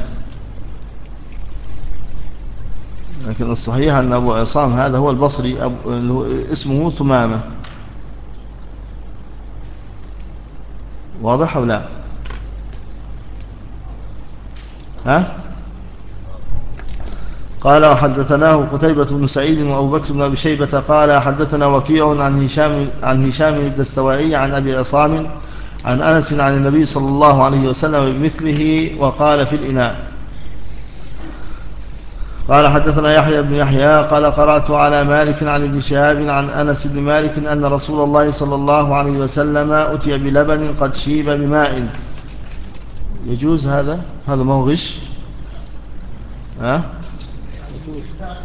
لكن الصحيح أن أبو عصام هذا هو البصري اسمه ثمامة. واضح أو لا؟ ها؟ قال وحدثناه قتيبة بن سعيد وأبو بكر بن أبي شيبة قال حدثنا وكيع عن هشام عن هشام الدستوائي عن أبي عصام عن أنس عن النبي صلى الله عليه وسلم بمثله وقال في الإناء. قال حدثنا يحيى بن يحيى قال قرأت على مالك عن ابن شهاب عن أنس بن مالك أن رسول الله صلى الله عليه وسلم أتي بلبن قد شيب بماء. يجوز هذا؟ هذا ما هو غش؟ ها؟ يجوز.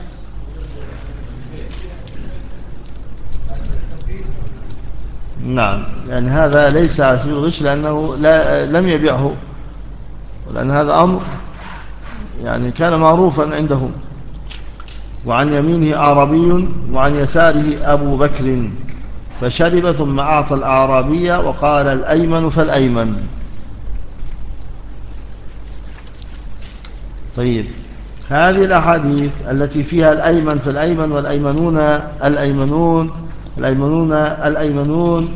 نعم، يعني هذا ليس على سبيل الغش، لأنه لا لم يبيعه، ولأن هذا أمر يعني كان معروفا عندهم. وعن يمينه أعرابي وعن يساره أبو بكر فشرب ثم أعطى الأعرابي وقال الأيمن فالأيمن. طيب، هذه الأحاديث التي فيها الأيمن فالأيمن والأيمنون الأيمنون الأيمنون الأيمنون،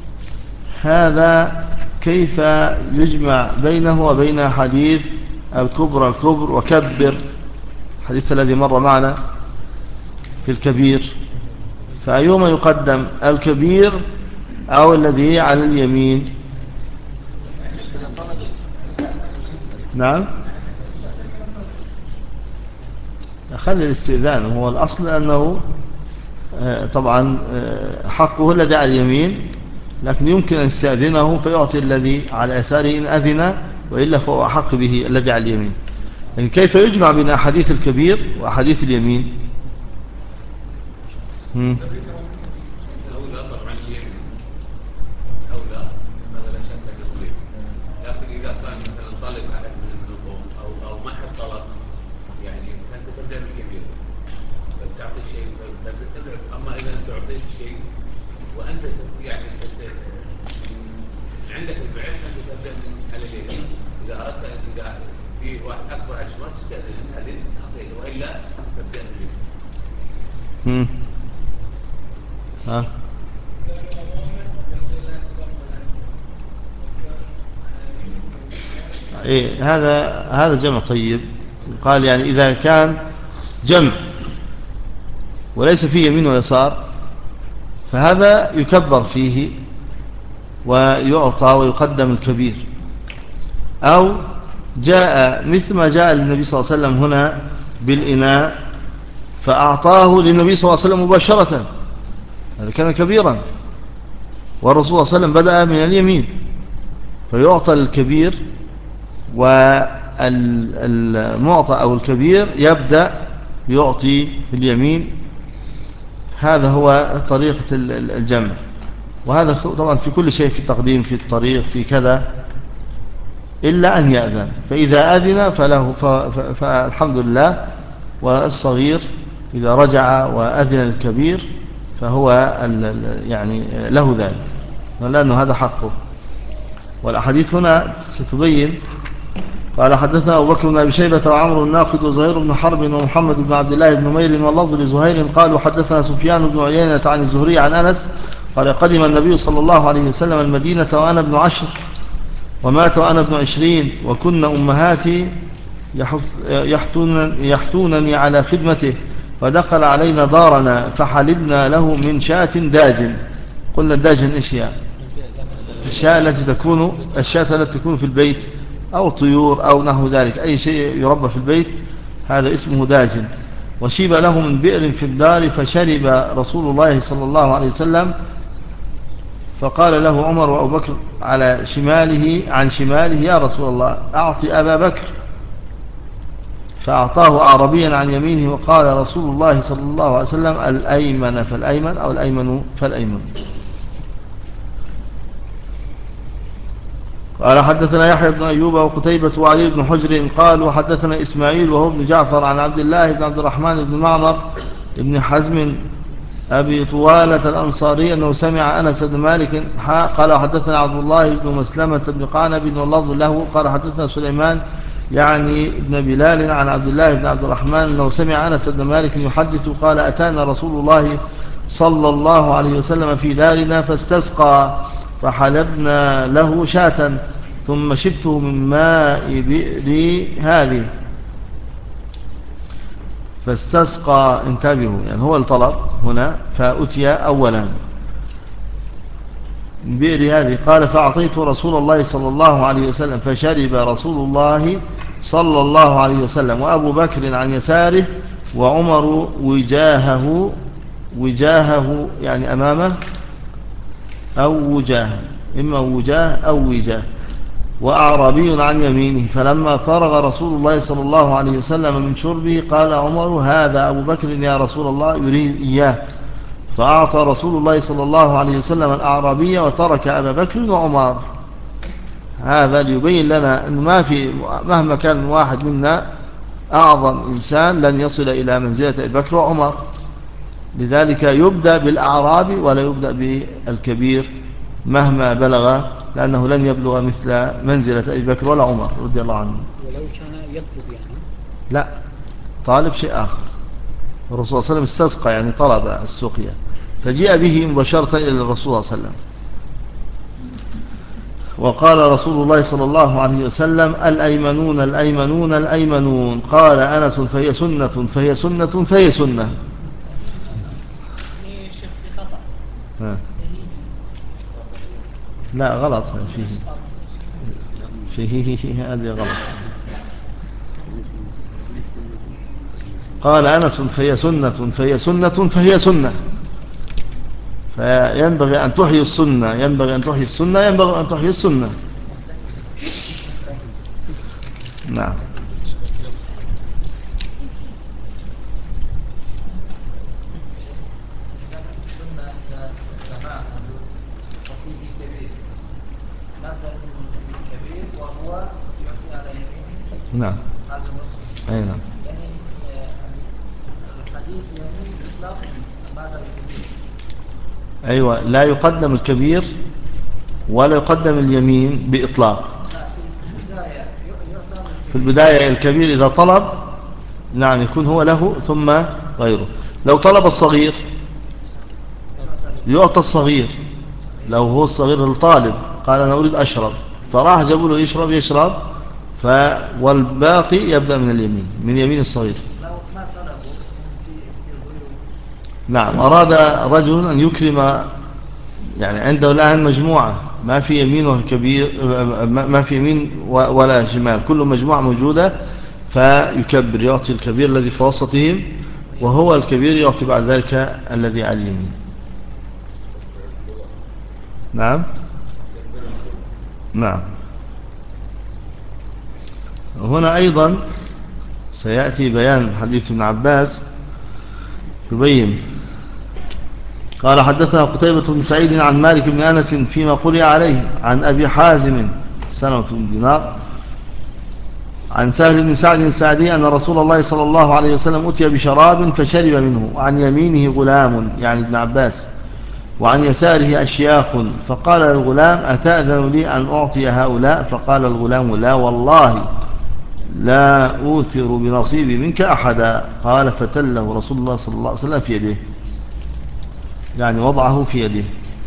هذا كيف يجمع بينه وبين حديث الكبر الكبر وكبر، الحديث الذي مر معنا في الكبير؟ فأيهما يقدم، الكبير أو الذي على اليمين؟ نعم، خلي الاستئذان، هو الأصل أنه طبعا حقه الذي على اليمين، لكن يمكن أن يستأذنه فيعطي الذي على يساره إن أذن، وإلا فهو أحق به الذي على اليمين. لكن كيف يجمع بين أحاديث الكبير وأحاديث اليمين؟ هم. لكن إذا كان مثلا طلب أحد من النقوم أو أو ما حد طلب، يعني أنت تبدأ بالكبير فتعطي شيء فتبدأ. أما إذا أنت أعطيت شيء وأنت يعني عندك البعث، أنت تبدأ من على اليمين. إذا أردت أن إذا في واحد أكبر عشان تستأذن هذه أعطيه، وإلا تبدأ باليمين. هم. ها. إيه، هذا هذا جمع طيب. قال يعني إذا كان جمع وليس فيه يمين ويسار فهذا يكبر فيه ويعطى ويقدم الكبير. أو جاء مثل ما جاء للنبي صلى الله عليه وسلم هنا بالإناء، فأعطاه للنبي صلى الله عليه وسلم مباشرة، هذا كان كبيرا، والرسول صلى الله عليه وسلم بدأ من اليمين، فيعطى الكبير، والمعطى أو الكبير يبدأ يعطي اليمين. هذا هو طريقة الجمع، وهذا طبعا في كل شيء، في التقديم، في الطريق، في كذا، إلا أن يأذن، فإذا أذن فله فالحمد لله. والصغير إذا رجع وأذن الكبير فهو يعني له ذلك، لأنه هذا حقه. والأحاديث هنا ستبين. قال حدثنا أبو بكر بن أبي شيبة وعمر الناقد وزهير بن حرب ومحمد بن عبد الله بن نمير، واللفظ لزهير قالوا حدثنا سفيان بن عيينة عن الزهري عن أنس قال قدم النبي صلى الله عليه وسلم المدينة وأنا ابن عشر، ومات وأنا ابن عشرين، وكن أمهاتي يحثون يحثونني على خدمته، فدخل علينا دارنا فحلبنا له من شاة داجن. قلنا الداجن إيش يعني؟ الشاة التي تكون الشاة التي تكون في البيت، أو طيور أو نحو ذلك، أي شيء يربى في البيت هذا اسمه داجن. وشيب له من بئر في الدار فشرب رسول الله صلى الله عليه وسلم، فقال له عمر وأبو بكر على شماله عن شماله يا رسول الله أعطي أبا بكر، فأعطاه أعربيا عن يمينه، وقال رسول الله صلى الله عليه وسلم الأيمن فالأيمن أو الأيمن فالأيمن. قال حدثنا يحيى بن أيوب وقتيبة وعلي بن حجر قال وحدثنا إسماعيل وهو ابن جعفر عن عبد الله بن عبد الرحمن بن معمر بن حزم أبي طوالة الأنصاري أنه سمع أنس بن مالك قال حدثنا عبد الله بن مسلمة بن قعنب واللفظ له قال حدثنا سليمان يعني ابن بلال عن عبد الله بن عبد الرحمن أنه سمع أنس بن مالك يحدث قال أتانا رسول الله صلى الله عليه وسلم في دارنا فاستسقى، فحلبنا له شاة ثم شبته من ماء بئر هذه، فاستسقى، انتبهوا يعني هو الطلب هنا، فأتي أولا من بئر هذه. قال فأعطيت رسول الله صلى الله عليه وسلم فشرب رسول الله صلى الله عليه وسلم، وأبو بكر عن يساره، وعمر وجاهه وجاهه يعني أمامه أو وجاهه، إما وجاه أو وجاه، وأعرابي عن يمينه. فلما فرغ رسول الله صلى الله عليه وسلم من شربه قال عمر هذا أبو بكر يا رسول الله يريد إياه، فأعطى رسول الله صلى الله عليه وسلم الأعرابي وترك أبا بكر وعمر. هذا ليبين لنا أن ما في مهما كان واحد منا أعظم إنسان لن يصل إلى منزلة أبي بكر وعمر، لذلك يبدأ بالأعرابي ولا يبدأ بالكبير مهما بلغ، لأنه لن يبلغ مثل منزلة أبي بكر ولا عمر رضي الله عنه. ولو كان يطلب يعني لا، طالب شيء آخر. الرسول صلى الله عليه وسلم استسقى يعني طلب السقيا، فجاء به مباشرة إلى الرسول صلى الله عليه وسلم. وقال رسول الله صلى الله عليه وسلم الأيمنون الأيمنون الأيمنون. قال أنس فهي سنة فهي سنة فهي سنة. ها. لا غلط فيه فيه هذه غلط. قال أنس فهي سنة فهي سنة فهي سنة، فينبغي أن تحيي السنة، ينبغي أن تحيي السنة، ينبغي أن تحيي السنة. نعم. نعم. أي نعم. أيوة، لا يقدم الكبير ولا يقدم اليمين بإطلاق. في البداية الكبير إذا طلب نعم يكون هو له ثم غيره. لو طلب الصغير يعطى الصغير، لو هو الصغير الطالب قال أنا أريد أشرب، فراح جابوا له يشرب يشرب، ف والباقي يبدأ من اليمين، من يمين الصغير. نعم. أراد رجل أن يكرم، يعني عنده الآن مجموعة ما في يمين كبير، ما في يمين ولا شمال، كل مجموعة موجودة، فيكبر، يعطي الكبير الذي في وسطهم وهو الكبير يعطي بعد ذلك الذي على اليمين. نعم نعم. هنا أيضا سيأتي بيان حديث ابن عباس يبين. قال حدثنا قتيبة بن سعيد عن مالك بن أنس فيما قرئ عليه عن أبي حازم سلمة بن دينار عن سهل بن سعد السعدي أن رسول الله صلى الله عليه وسلم أتي بشراب فشرب منه، وعن يمينه غلام يعني ابن عباس، وعن يساره أشياخ، فقال للغلام أتأذن لي أن أعطي هؤلاء؟ فقال الغلام لا والله لا أوثر بنصيبي منك أحدا. قال فتله رسول الله صلى الله عليه وسلم في يده، يعني وضعه في يده.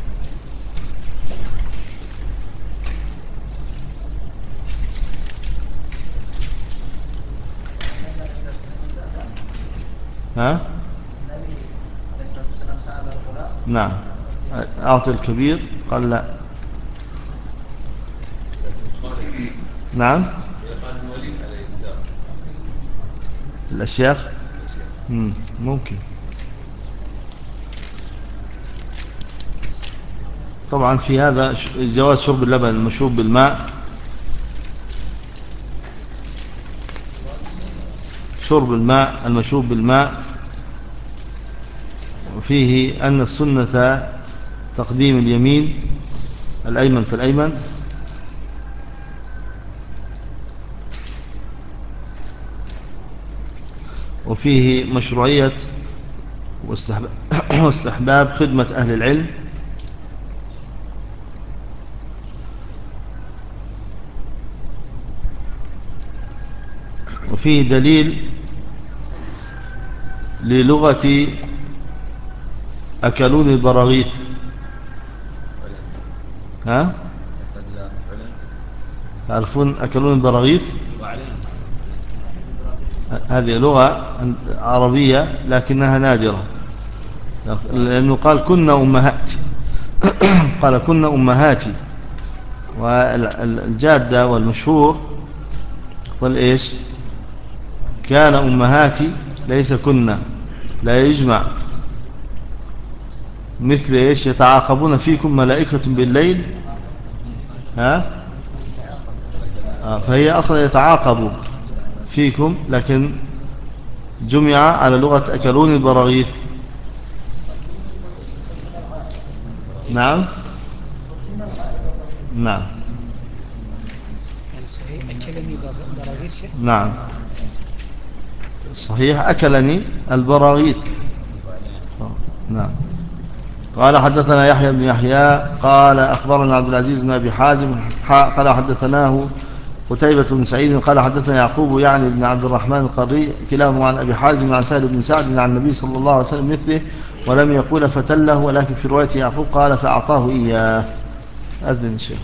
ها؟ نعم. أعطي الكبير؟ قال لا. نعم. يقال الولي على يسار الأشياخ مم. ممكن. طبعا في هذا جواز شرب اللبن المشروب بالماء، شرب الماء المشروب بالماء، وفيه أن السنة تقديم اليمين الأيمن فالأيمن، وفيه مشروعية واستحباب خدمة أهل العلم، وفيه دليل للغة أكلون البراغيث. ها؟ تعرفون أكلون البراغيث؟ هذه لغة عربية لكنها نادرة، لأنه قال كنا أمهات قال كنا أمهاتي، والجادة والمشهور قال إيش؟ كان أمهاتي ليس كنا، لا يجمع. مثل إيش؟ يتعاقبون فيكم ملائكة بالليل. ها؟ آه فهي أصلا يتعاقب فيكم، لكن جمع على لغة أكلون البراغيث. نعم نعم. يعني صحيح أكلني براغيث. نعم صحيح أكلني البراغيث. نعم. قال حدثنا يحيى بن يحيى قال أخبرنا عبد العزيز بن أبي حازم قال حدثناه قتيبة بن سعيد قال حدثنا يعقوب يعني بن عبد الرحمن القري كلاهما عن أبي حازم عن سهل بن سعد عن النبي صلى الله عليه وسلم مثله، ولم يقول فتله، ولكن في رواية يعقوب قال فأعطاه إياه. أذن الشيخ.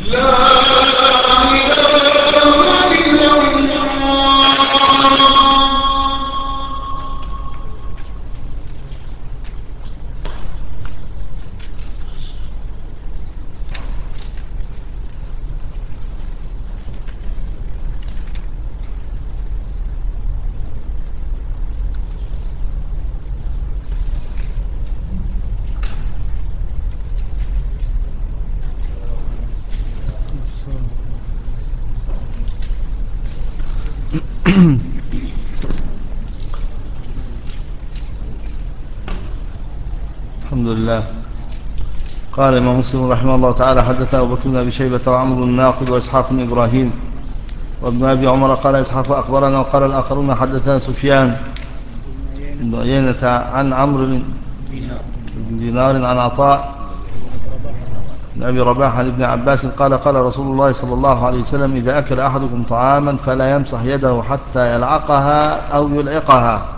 الحمد لله. قال الإمام مسلم رحمه الله تعالى حدثنا أبو بكر بن أبي شيبة وعمرو الناقد وإسحاق بن إبراهيم وابن أبي عمر قال إسحاق أخبرنا، وقال الآخرون حدثنا سفيان بن عيينة عن عمرو بن دينار عن عطاء بن أبي رباح عن ابن عباس قال قال رسول الله صلى الله عليه وسلم: إذا أكل أحدكم طعاما فلا يمسح يده حتى يلعقها أو يلعقها.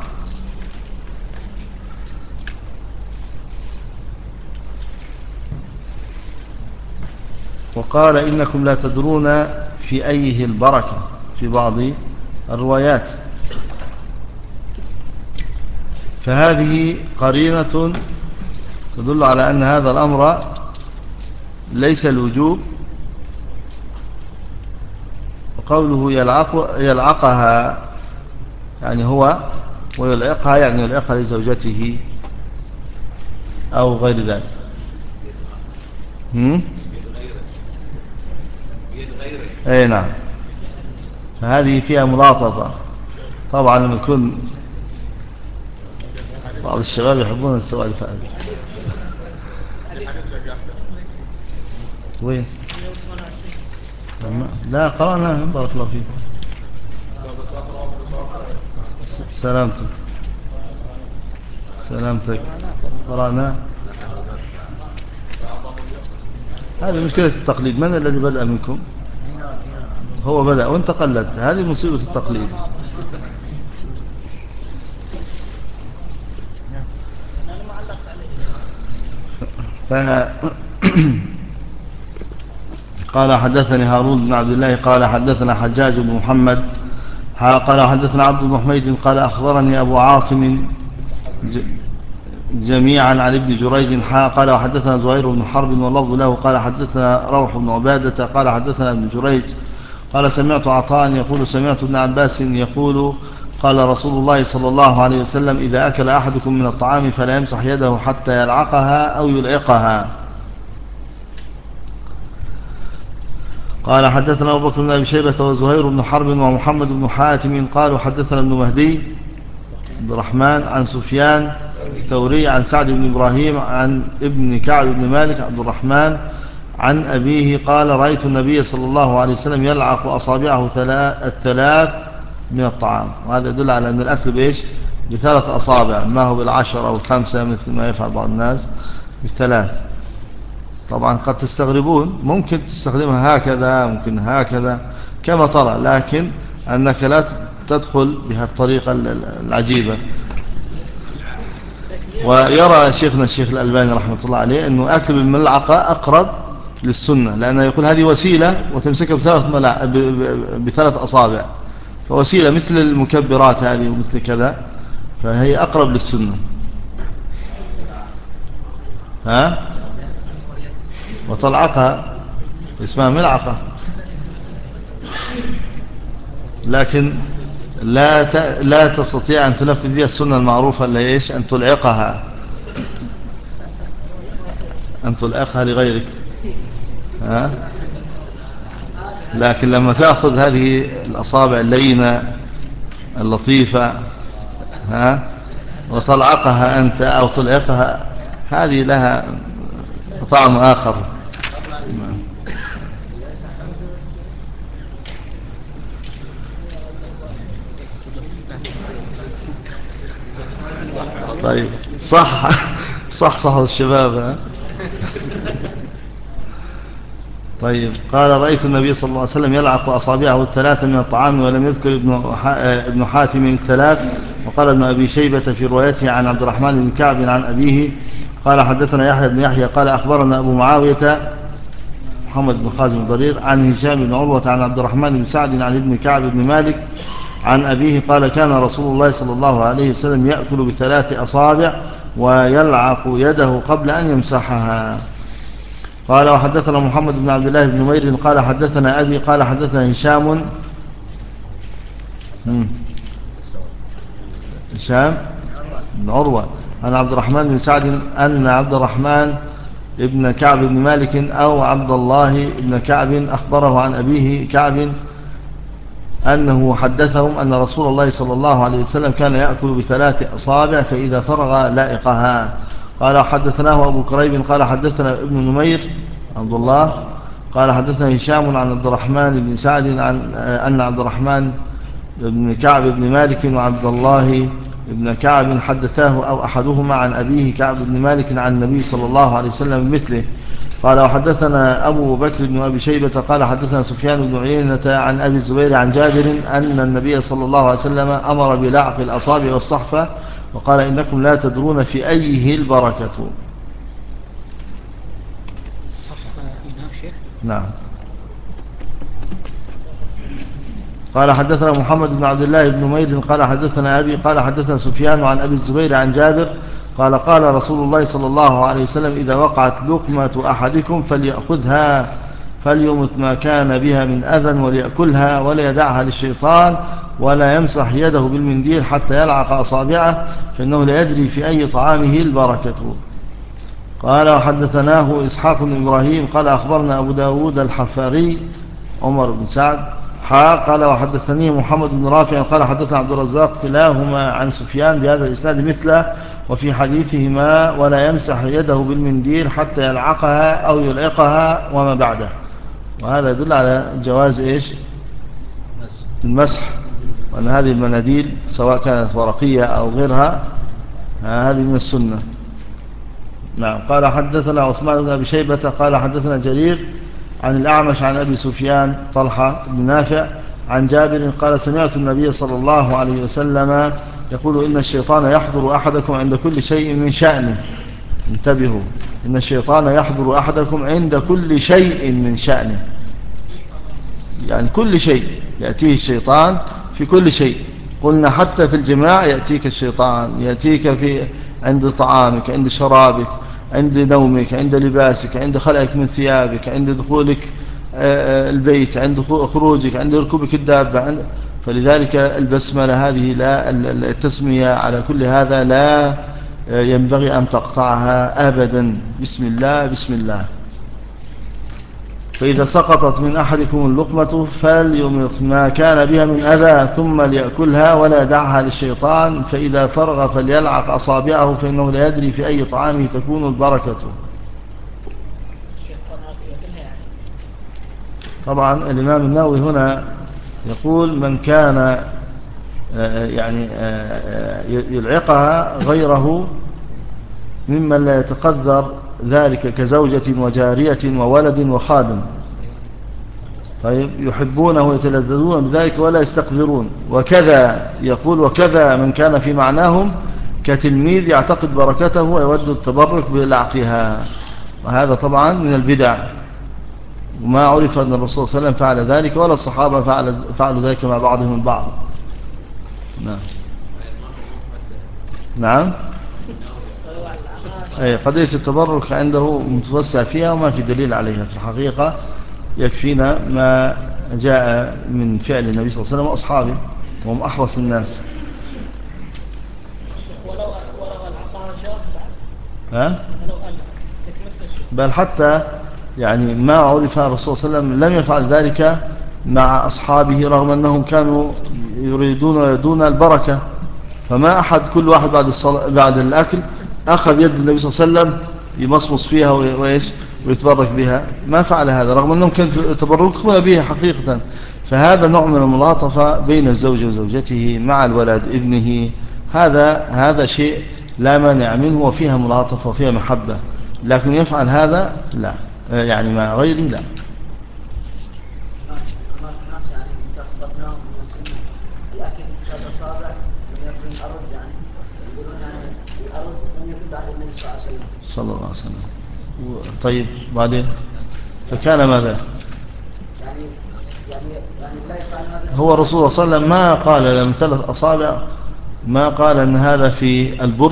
وقال: إنكم لا تدرون في أيه البركة في بعض الروايات. فهذه قرينة تدل على أن هذا الأمر ليس الوجوب. وقوله يلعق يلعقها يعني هو ويلعقها يعني يلعقها لزوجته أو غير ذلك. هم؟ اي نعم. فهذه فيها ملاطفة. طبعا لما يكون بعض الشباب يحبون السوالف هذه. وين؟ لا قرأنا. بارك الله فيكم. سلامتك سلامتك قرأنا. هذه مشكلة التقليد. من الذي بدأ منكم؟ هو بدأ وانت قلدت. هذه مصيبة التقليد. ف... قال حدثني هارون بن عبد الله قال حدثنا حجاج بن محمد قال حدثنا عبد بن حميد قال أخبرني أبو عاصم جميعا عن ابن جريج قال وحدثنا زهير بن حرب واللفظ له قال حدثنا روح بن عبادة قال حدثنا ابن جريج قال سمعت عطاء يقول سمعت ابن عباس يقول قال رسول الله صلى الله عليه وسلم: إذا أكل أحدكم من الطعام فلا يمسح يده حتى يلعقها أو يلعقها. قال حدثنا أبو بكر بن أبي شيبة وزهير بن حرب ومحمد بن حاتم قالوا حدثنا ابن مهدي عبد الرحمن عن سفيان الثوري عن سعد بن إبراهيم عن ابن كعب بن مالك عبد الرحمن عن أبيه قال: رأيت النبي صلى الله عليه وسلم يلعق أصابعه الثلاث من الطعام. وهذا يدل على أن الأكل بإيش؟ بثلاث أصابع، ما هو بالعشر أو الخمسة مثل ما يفعل بعض الناس، بالثلاث. طبعا قد تستغربون، ممكن تستخدمها هكذا ممكن هكذا كما ترى، لكن أنك لا تدخل بها الطريقة العجيبة. ويرى شيخنا الشيخ الألباني رحمة الله عليه أنه أكل بالملعقة أقرب للسنة، لأنه يقول هذه وسيلة وتمسكها بثلاث, ملع... بثلاث أصابع، فوسيلة مثل المكبرات هذه ومثل كذا، فهي أقرب للسنة. ها؟ وطلعقها اسمها ملعقة، لكن لا ت... لا تستطيع أن تنفذ بها السنة المعروفة اللي إيش؟ أن تلعقها أن تلعقها لغيرك. ها؟ لكن لما تأخذ هذه الأصابع اللينة اللطيفة ها وتلعقها أنت أو تلعقها، هذه لها طعم آخر. طيب صح صح صح الشباب. ها؟ طيب قال: رأيت النبي صلى الله عليه وسلم يلعق أصابعه الثلاثة من الطعام، ولم يذكر ابن حاتم الثلاث. وقال ابن أبي شيبة في روايته عن عبد الرحمن بن كعب عن أبيه قال حدثنا يحيى بن يحيى قال أخبرنا أبو معاوية محمد بن خازم الضرير عن هشام بن عروة عن عبد الرحمن بن سعد عن ابن كعب بن مالك عن أبيه قال كان رسول الله صلى الله عليه وسلم يأكل بثلاث أصابع ويلعق يده قبل أن يمسحها. قال وحدثنا محمد بن عبد الله بن نمير قال حدثنا أبي قال حدثنا هشام هشام بن عروة عن عبد الرحمن بن سعد أن عبد الرحمن ابن كعب بن مالك أو عبد الله ابن كعب أخبره عن أبيه كعب أنه حدثهم أن رسول الله صلى الله عليه وسلم كان يأكل بثلاث أصابع فإذا فرغ لائقها. قال حدثناه أبو كريب قال حدثنا ابن نمير عبد الله قال حدثنا هشام عن عبد الرحمن بن سعد عن أن عبد الرحمن بن كعب بن مالك وعبد الله ابن كعب حدثاه أو أحدهما عن أبيه كعب بن مالك عن النبي صلى الله عليه وسلم مثله. قال وحدثنا أبو بكر بن أبي شيبة قال حدثنا سفيان بن عيينة عن أبي الزبير عن جابر أن النبي صلى الله عليه وسلم أمر بلعق الأصابع والصحفة وقال إنكم لا تدرون في أيه البركة. نعم. قال حدثنا محمد بن عبد الله بن نمير قال حدثنا أبي قال حدثنا سفيان عن أبي الزبير عن جابر قال قال رسول الله صلى الله عليه وسلم إذا وقعت لقمة أحدكم فليأخذها فليمت ما كان بها من أذى وليأكلها ولا يدعها للشيطان ولا يمسح يده بالمنديل حتى يلعق أصابعه فإنه لا يدري في أي طعامه البركة. قال وحدثناه إسحاق بن إبراهيم قال أخبرنا أبو داود الحفاري عمر بن سعد حا قال وحدثني محمد بن رافع قال حدثنا عبد الرزاق كلاهما عن سفيان بهذا الإسناد مثله وفي حديثهما ولا يمسح يده بالمنديل حتى يلعقها أو يلعقها وما بعده. وهذا يدل على جواز إيش المسح وأن هذه المناديل سواء كانت ورقية أو غيرها هذه من السنة. نعم. قال حدثنا عثمان بن أبي شيبة قال حدثنا جرير عن الأعمش عن أبي سفيان طلحة بن نافع عن جابر قال سمعت النبي صلى الله عليه وسلم يقول إن الشيطان يحضر أحدكم عند كل شيء من شأنه. انتبهوا إن الشيطان يحضر أحدكم عند كل شيء من شأنه يعني كل شيء يأتيه الشيطان في كل شيء. قلنا حتى في الجماع يأتيك الشيطان يأتيك في عند طعامك عند شرابك عند نومك عند لباسك عند خلعك من ثيابك عند دخولك البيت عند خروجك عند ركوبك الدابة. فلذلك البسملة هذه لا التسمية على كل هذا لا ينبغي أن تقطعها أبدا. بسم الله بسم الله. فإذا سقطت من أحدكم اللقمة فليمط ما كان بها من أذى ثم ليأكلها ولا دعها للشيطان فإذا فرغ فليلعق أصابعه فإنه لا يدري في أي طعامه تكون البركة. طبعا الإمام النووي هنا يقول من كان يعني يلعقها غيره ممن لا يتقدر ذلك كزوجة وجارية وولد وخادم طيب يحبونه ويتلذذون بذلك ولا يستقذرون. وكذا يقول وكذا من كان في معناهم كتلميذ يعتقد بركته ويود التبرك بلعقها. وهذا طبعا من البدع وما عرف أن الرسول صلى الله عليه وسلم فعل ذلك ولا الصحابة فعل فعلوا ذلك مع بعضهم البعض. نعم نعم. أي قضية التبرك عنده متوسع فيها وما في دليل عليها في الحقيقة. يكفينا ما جاء من فعل النبي صلى الله عليه وسلم وأصحابه وهم أحرص الناس. ها؟ بل حتى يعني ما عرف الرسول صلى الله عليه وسلم لم يفعل ذلك مع أصحابه رغم أنهم كانوا يريدون ويدون البركة. فما أحد كل واحد بعد الصلاة بعد الأكل أخذ يد النبي صلى الله عليه وسلم يمصمص فيها وإيش ويتبرك بها. ما فعل هذا رغم أنهم كانوا يتبركون بها حقيقة. فهذا نوع من الملاطفة بين الزوج وزوجته مع الولد ابنه. هذا هذا شيء لا مانع منه وفيها ملاطفة وفيها محبة. لكن يفعل هذا لا يعني مع غيره لا. صلى الله عليه وسلم. طيب بعدين فكان ماذا؟ يعني يعني يعني لا يفعل هذا. هو الرسول صلى الله عليه وسلم ما قال لم ثلاث أصابع، ما قال أن هذا في البر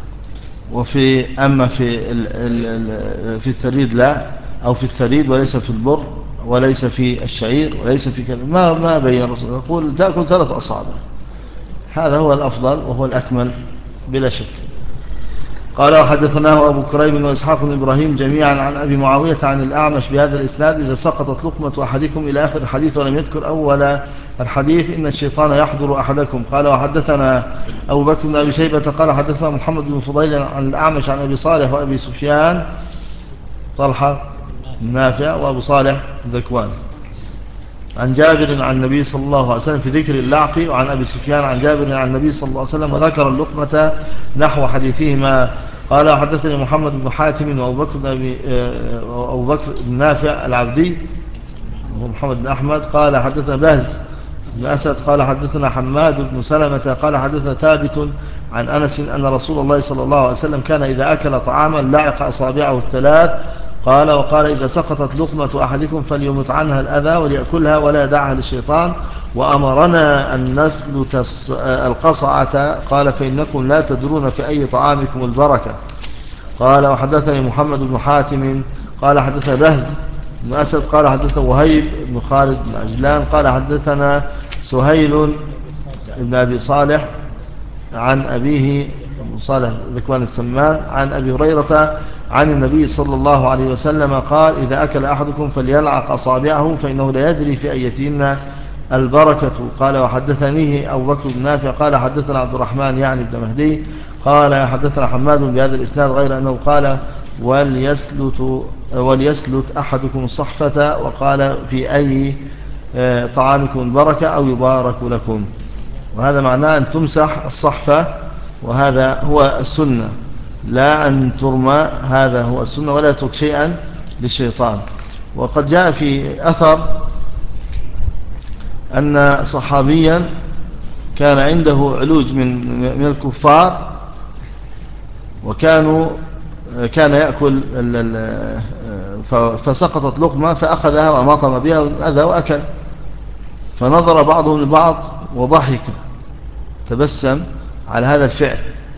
وفي أما في ال ال في الثريد لا، أو في الثريد وليس في البر وليس في الشعير وليس في كذا، ما ما بين الرسول، يقول تأكل ثلاث أصابع، هذا هو الأفضل وهو الأكمل بلا شك. قال وحدثناه أبو كريب وإسحاق بن إبراهيم جميعا عن أبي معاوية عن الأعمش بهذا الإسناد: إذا سقطت لقمة أحدكم إلى آخر الحديث، ولم يذكر أول الحديث إن الشيطان يحضر أحدكم. قال وحدثنا أبو بكر بن أبي شيبة قال حدثنا محمد بن فضيل عن الأعمش عن أبي صالح وأبي سفيان طلحة نافع وأبو صالح ذكوان عن جابر عن النبي صلى الله عليه وسلم في ذكر اللعق، وعن أبي سفيان عن جابر عن النبي صلى الله عليه وسلم وذكر اللقمة نحو حديثهما. قال حدثني محمد بن حاتم وأبو بكر بن أبي أبو بكر بن نافع العبدي ومحمد بن أحمد قال حدثنا بهز بن أسد قال حدثنا حماد بن سلمة قال حدثنا ثابت عن أنس أن رسول الله صلى الله عليه وسلم كان إذا أكل طعاما لعق أصابعه الثلاث. قال وقال إذا سقطت لقمة أحدكم فليمت عنها الأذى وليأكلها ولا يدعها للشيطان، وأمرنا أن نسلت القصعة قال فإنكم لا تدرون في أي طعامكم البركة. قال وحدثني محمد بن حاتم قال حدثنا بهز بن أسد قال حدثنا وهيب بن خالد بن عجلان قال حدثنا سهيل بن أبي صالح عن أبيه صالح ذكوان السمان عن أبي هريرة عن النبي صلى الله عليه وسلم قال إذا أكل أحدكم فليلعق أصابعه فإنه لا يدري في أيتهن البركة. قال وحدثنيه أبو بكر بن نافع قال حدثنا عبد الرحمن يعني بن مهدي قال حدثنا حماد بهذا الإسناد غير أنه قال وليسلت, وليسلت أحدكم الصحفة، وقال في أي طعامكم البركة أو يبارك لكم، وهذا معناه أن تمسح الصحفة، وهذا هو السنة، لا أن ترمى، هذا هو السنة، ولا يترك شيئا للشيطان. وقد جاء في أثر أن صحابيا كان عنده علوج من من الكفار، وكانوا كان يأكل فسقطت لقمة فأخذها ومطم بها الأذى وأكل، فنظر بعضهم لبعض وضحك تبسم على هذا الفعل،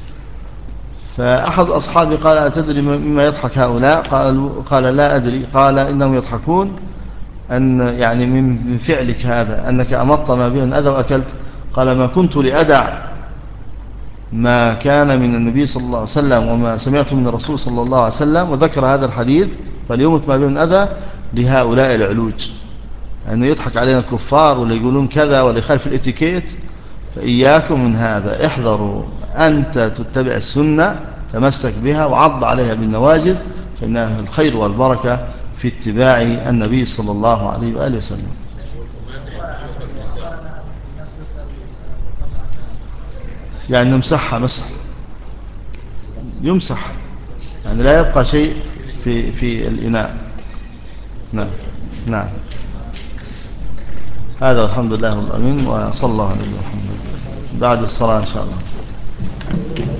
فأحد أصحابي قال أتدري مما يضحك هؤلاء؟ قال, قال لا أدري. قال إنهم يضحكون أن يعني من فعلك هذا أنك أمط ما به الأذى وأكلت. قال ما كنت لأدع ما كان من النبي صلى الله عليه وسلم وما سمعت من الرسول صلى الله عليه وسلم، وذكر هذا الحديث فليمت ما به الأذى لهؤلاء العلوج، أنه يضحك علينا الكفار ولا يقولون كذا ولا يخالف الاتيكيت، فإياكم من هذا، احذروا، أنت تتبع السنة تمسك بها وعض عليها بالنواجذ، فإنها الخير والبركة في اتباع النبي صلى الله عليه وآله وسلم. يعني نمسحها مسح، يمسح، يعني لا يبقى شيء في في الإناء. نعم نعم. هذا والحمد لله رب العالمين، وصلى الله عليه وسلم بعد الصلاة إن شاء الله.